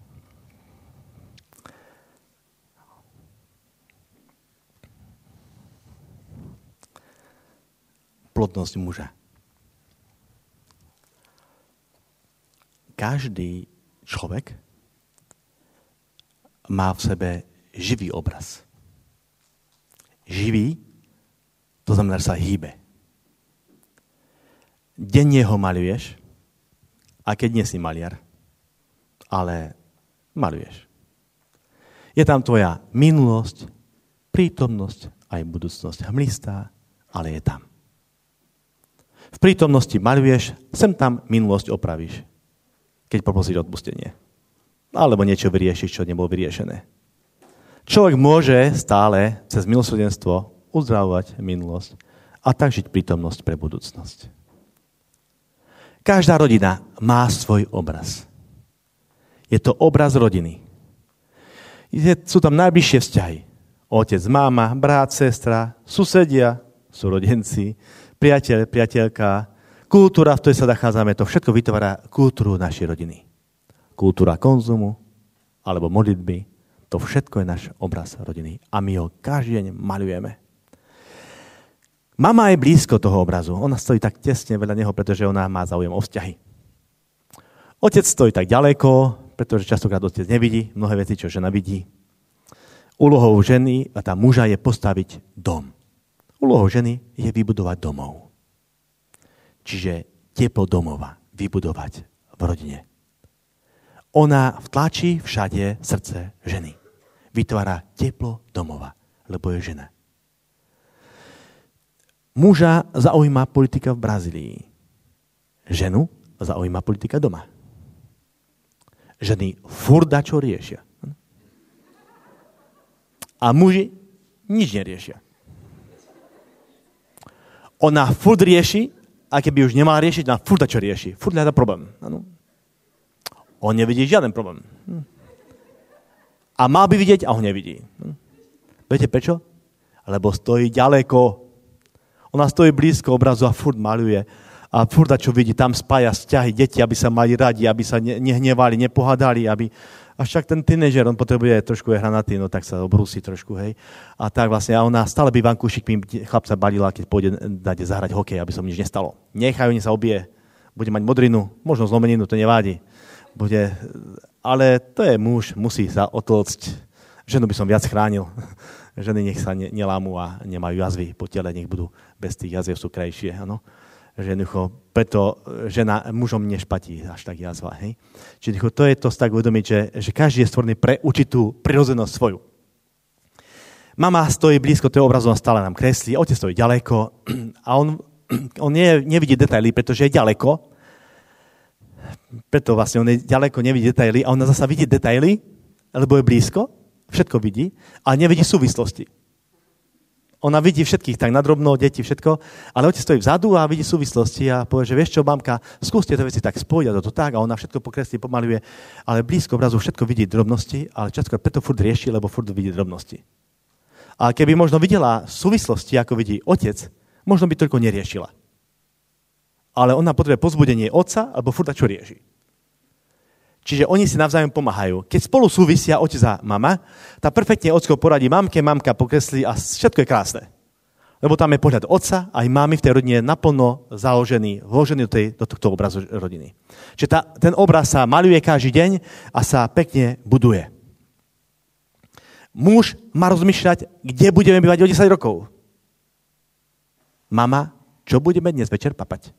Plodnosť muža. Každý človek má v sebe živý obraz. Živý, to znamená, že sa hýbe. Denne ho maľuješ, a keď nie si maliar, ale maľuješ. Je tam tvoja minulosť, prítomnosť, aj budúcnosť hmlistá, ale je tam. V prítomnosti maľuješ, sem tam minulosť opravíš, keď poprosíš odpustenie. Alebo niečo vyriešiš, čo nebolo vyriešené. Človek môže stále cez milosrdenstvo uzdravovať minulosť a tak žiť prítomnosť pre budúcnosť. Každá rodina má svoj obraz. Je to obraz rodiny. Sú tam najbližšie vzťahy. Otec, máma, brat, sestra, susedia, súrodenci, priateľ, priateľka, kultúra, v ktorej sa nachádzame, to všetko vytvára kultúru našej rodiny. Kultúra konzumu alebo modlitby, to všetko je náš obraz rodiny. A my ho každý deň maľujeme. Mama je blízko toho obrazu. Ona stojí tak tesne vedľa neho, pretože ona má záujem o vzťahy. Otec stojí tak ďaleko, pretože častokrát otec nevidí mnohé veci, čo žena vidí. Úlohou ženy a tá muža je postaviť dom. Úlohou ženy je vybudovať domov. Čiže teplo domova vybudovať v rodine. Ona vtlačí všade srdce ženy. Vytvára teplo domova, lebo je žena. Muža zaujíma politika v Brazílii. Ženu zaujíma politika doma. Ženy furt dačo riešia. A muži nič neriešia. Ona furt rieši, a keby už nemala riešiť, ona furt dačo rieši. Furt hľadá problém. Ano. On nevidí žiaden problém. A mal by vidieť, a ho nevidí. Viete prečo? Lebo stojí ďaleko. Ona stojí blízko obrazu a furt maľuje. A furt čo vidí, tam spája vzťahy deti, aby sa mali radi, aby sa ne- nehnevali, nepohádali, aby... A však ten tínežer, on potrebuje trošku je hranatý, no tak sa obrúsi trošku, hej. A tak vlastne, a ona stále by vankúšik, mi chlapca balila, keď pôjde dať zahrať hokej, aby som nič nestalo. Nechajú, nech sa obije. Bude mať modrinu, možno zlomeninu, to nevádí. Bude, ale to je muž, musí sa otlcť. Ženu by som viac chránil. Ženy nech sa ne, nelámu a nemajú jazvy po tele, nech budú bez tých jaziev sú krajšie, áno. Že preto žena mužom nešpatí až tak jazva. Hej? Čiže to je to tak uvedomiť, že, že každý je stvorený pre určitú prirodzenosť svoju. Mama stojí blízko toho obrazu a stále nám kreslí, otec stojí ďaleko a on, on nie, nevidí detaily, pretože je ďaleko. Preto vlastne on je ďaleko, nevidí detaily a ona zasa vidí detaily, lebo je blízko, všetko vidí, a nevidí súvislosti. Ona vidí všetkých tak nadrobno, deti, všetko, ale otec stojí vzadu a vidí súvislosti a povie, že vieš čo, mamka, skúste tie veci tak spojiť a to tak a ona všetko pokreslí, pomaluje, ale blízko obrazu všetko vidí drobnosti, ale často preto furt rieši, lebo furt vidí drobnosti. A keby možno videla súvislosti, ako vidí otec, možno by toľko neriešila. Ale ona potrebuje povzbudenie otca, alebo furt čo rieši. Čiže oni si navzájom pomáhajú. Keď spolu súvisia otec a mama, tá perfektne ocko poradí mamke, mamka pokreslí a všetko je krásne. Lebo tam je pohľad otca aj mamy v tej rodine naplno založený, vložený do, tej, do tohto obrazu rodiny. Čiže tá, ten obraz sa maľuje každý deň a sa pekne buduje. Muž má rozmýšľať, kde budeme bývať o desať rokov. Mama, čo budeme dnes večer papať?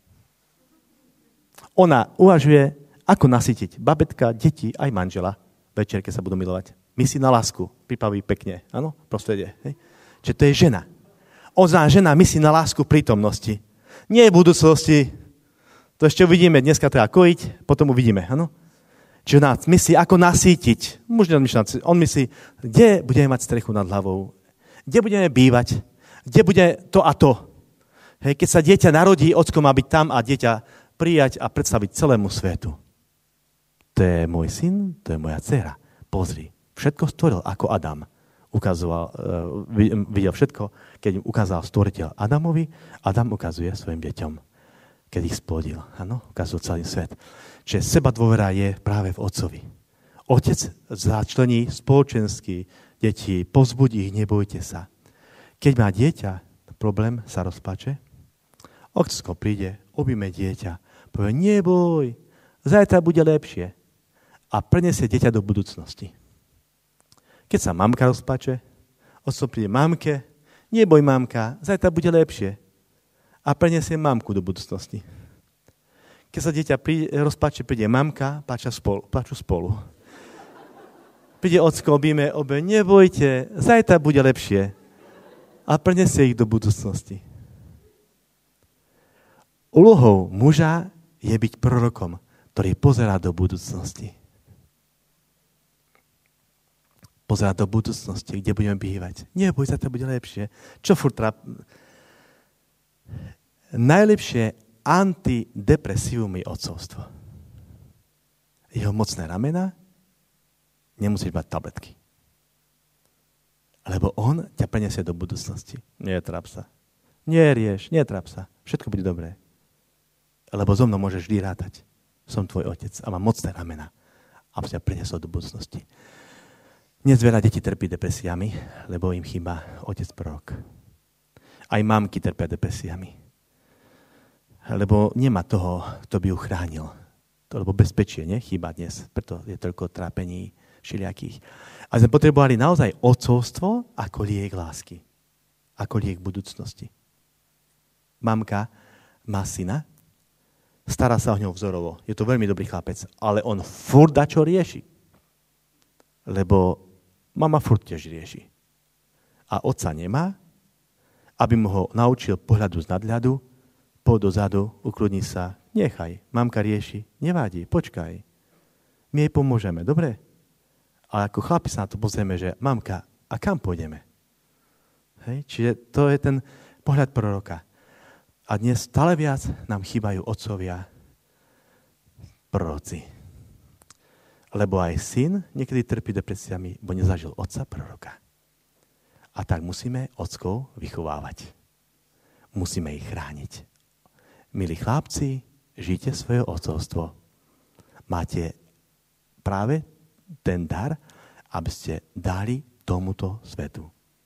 Ona uvažuje, ako nasytiť babetka, deti, aj manžela večer, keď sa budú milovať. Myslí na lásku, pripraví pekne, áno, prostredie. Hej. Čiže to je žena. Ozná žena myslí na lásku prítomnosti. Nie v budúcnosti, to ešte uvidíme, dneska treba kojiť, potom uvidíme, áno. Čiže ona myslí, ako nasýtiť. Muž on myslí, kde budeme mať strechu nad hlavou, kde budeme bývať, kde bude to a to. Hej, keď sa dieťa narodí, ocko má byť tam a dieťa prijať a predstaviť celému svetu. To je môj syn, to je moja dcera. Pozri, všetko stvoril ako Adam. ukazoval, videl všetko, keď im ukázal stvoriteľ Adamovi, Adam ukazuje svojim deťom, keď ich splodil. Áno, ukazuje celý svet. Čiže seba dôvera je práve v otcovi. Otec začlení spoločensky deti, povzbudí ich, nebojte sa. Keď má dieťa problém, sa rozplače, otcko príde, objíme dieťa, povie, neboj, zajtra bude lepšie. A prenesie dieťa do budúcnosti. Keď sa mamka rozplače, otco príde, mamke, neboj mamka, zajtra bude lepšie. A prenesie mamku do budúcnosti. Keď sa dieťa príde, rozplače, príde mamka, plaču spolu. Plaču spolu. Príde ocko, objíme obe, nebojte, zajtra bude lepšie. A prenesie ich do budúcnosti. Úlohou muža je byť prorokom, ktorý pozerá do budúcnosti. Pozerá do budúcnosti, kde budeme bývať. Neboj, zajtra bude lepšie. Čo furt tráp... Najlepšie antidepresívum je otcovstvo. Jeho mocné ramena, nemusíš mať tabletky. Lebo on ťa preniesie do budúcnosti. Netráp sa. Nerieš, netráp sa. Všetko bude dobré. Lebo so mnou môžeš vždy rátať. Som tvoj otec a mám mocné ramena. A ťa preniesol do budúcnosti. Dnes veľa detí trpí depresiami, lebo im chýba otec prorok. Aj mamky trpia depresiami. Lebo nemá toho, kto by ju chránil. To lebo bezpečie, ne? Chýba dnes. Preto je toľko trápení všelijakých. A sme potrebovali naozaj otcovstvo ako liek lásky. Ako liek budúcnosti. Mamka má syna, stará sa o ňou vzorovo. Je to veľmi dobrý chlapec, ale on furt dačo rieši. Lebo mama furt tiež rieši. A otca nemá, aby mu ho naučil pohľadu z nadhľadu, poď dozadu, ukludni sa, nechaj, mamka rieši, nevadí, počkaj. My jej pomôžeme, dobre? Ale ako chlapi sa na to pozrieme, že mamka, a kam pôjdeme? Hej? Čiže to je ten pohľad proroka. A dnes stále viac nám chýbajú otcovia proroci. Lebo aj syn niekedy trpí depresiami, bo nezažil otca proroka. A tak musíme otcov vychovávať. Musíme ich chrániť. Milí chlapci, žite svoje otcovstvo. Máte práve ten dar, aby ste dali tomuto svetu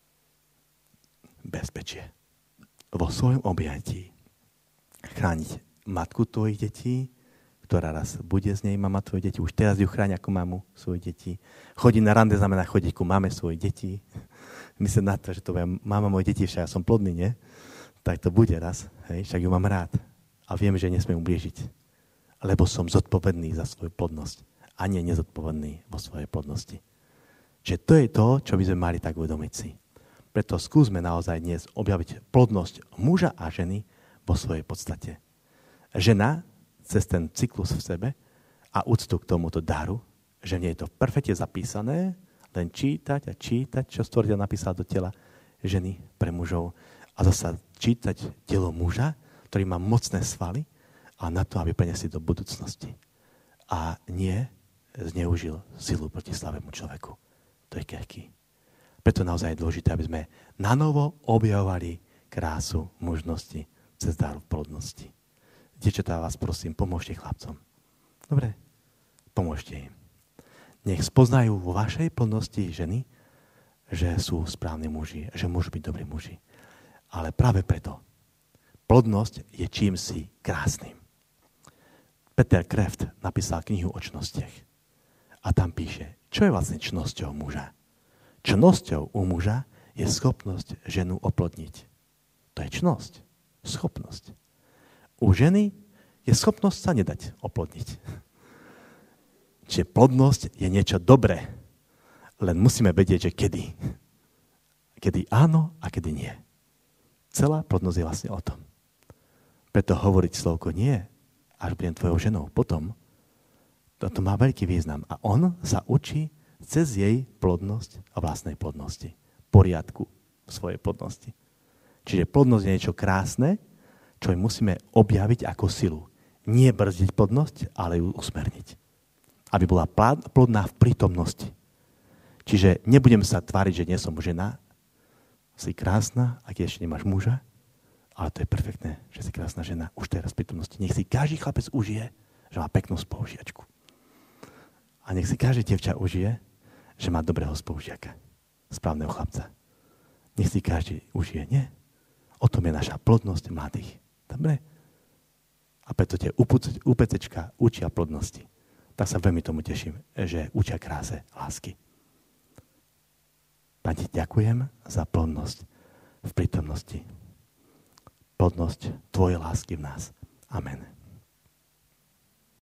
bezpečie. Vo svojom objatí. Chrániť matku tvojich detí, ktorá raz bude z nej mama tvojich detí. Už teraz ju chráň ako mamu svojich detí. Chodiť na rande znamená chodiť ku mame svojich detí. Myslím na to, že to bude mama mojich detí, však ja som plodný, nie? Tak to bude raz. Hej? Však ju mám rád. A viem, že nesmiem ublížiť. Lebo som zodpovedný za svoju plodnosť. A nie nezodpovedný vo svojej plodnosti. Čiže to je to, čo by sme mali tak uvedomiť si. Preto skúsme naozaj dnes objaviť plodnosť muža a ženy vo svojej podstate. Žena cez ten cyklus v sebe a úctu k tomuto daru, že nie je to perfektne zapísané, len čítať a čítať, čo stvoriteľ napísal do tela ženy pre mužov a zasa čítať telo muža, ktorý má mocné svaly a na to, aby preniesli do budúcnosti. A nie zneužil silu proti slavému človeku. To je krehký. Preto naozaj je dôležité, aby sme nanovo objavovali krásu mužnosti cez dar plodnosti. Dievčatá, vás prosím, pomôžte chlapcom. Dobre? Pomôžte im. Nech spoznajú vo vašej plodnosti ženy, že sú správni muži, že môžu byť dobrí muži. Ale práve preto plodnosť je čímsi krásnym. Peter Kreft napísal knihu o čnostiach. A tam píše, čo je vlastne čnosťou muža. Čnosťou u muža je schopnosť ženu oplodniť. To je čnosť. Schopnosť. U ženy je schopnosť sa nedať oplodniť. Čiže plodnosť je niečo dobré. Len musíme vedieť, že kedy. Kedy áno a kedy nie. Celá plodnosť je vlastne o tom. Preto hovoriť slovko nie, až budem tvojou ženou. Potom toto má veľký význam. A on sa učí cez jej plodnosť a vlastnej plodnosti. Poriadku v svojej plodnosti. Čiže plodnosť je niečo krásne, čo musíme objaviť ako silu. Nie brzdiť plodnosť, ale ju usmerniť. Aby bola plodná v prítomnosti. Čiže nebudem sa tváriť, že nie som žena. Si krásna, ak ešte nemáš muža, ale to je perfektné, že si krásna žena už teraz v prítomnosti. Nech si každý chlapec užije, že má peknú spolužiačku. A nech si každý dievča užije, že má dobrého spolužiaka, správneho chlapca. Nech si každý užije, nie? O tom je naša plodnosť mladých. Dobre? A preto tie UPCčka učia plodnosti. Tak sa veľmi tomu teším, že učia kráse lásky. Pane, ďakujem za plodnosť v prítomnosti. Plodnosť tvojej lásky v nás. Amen.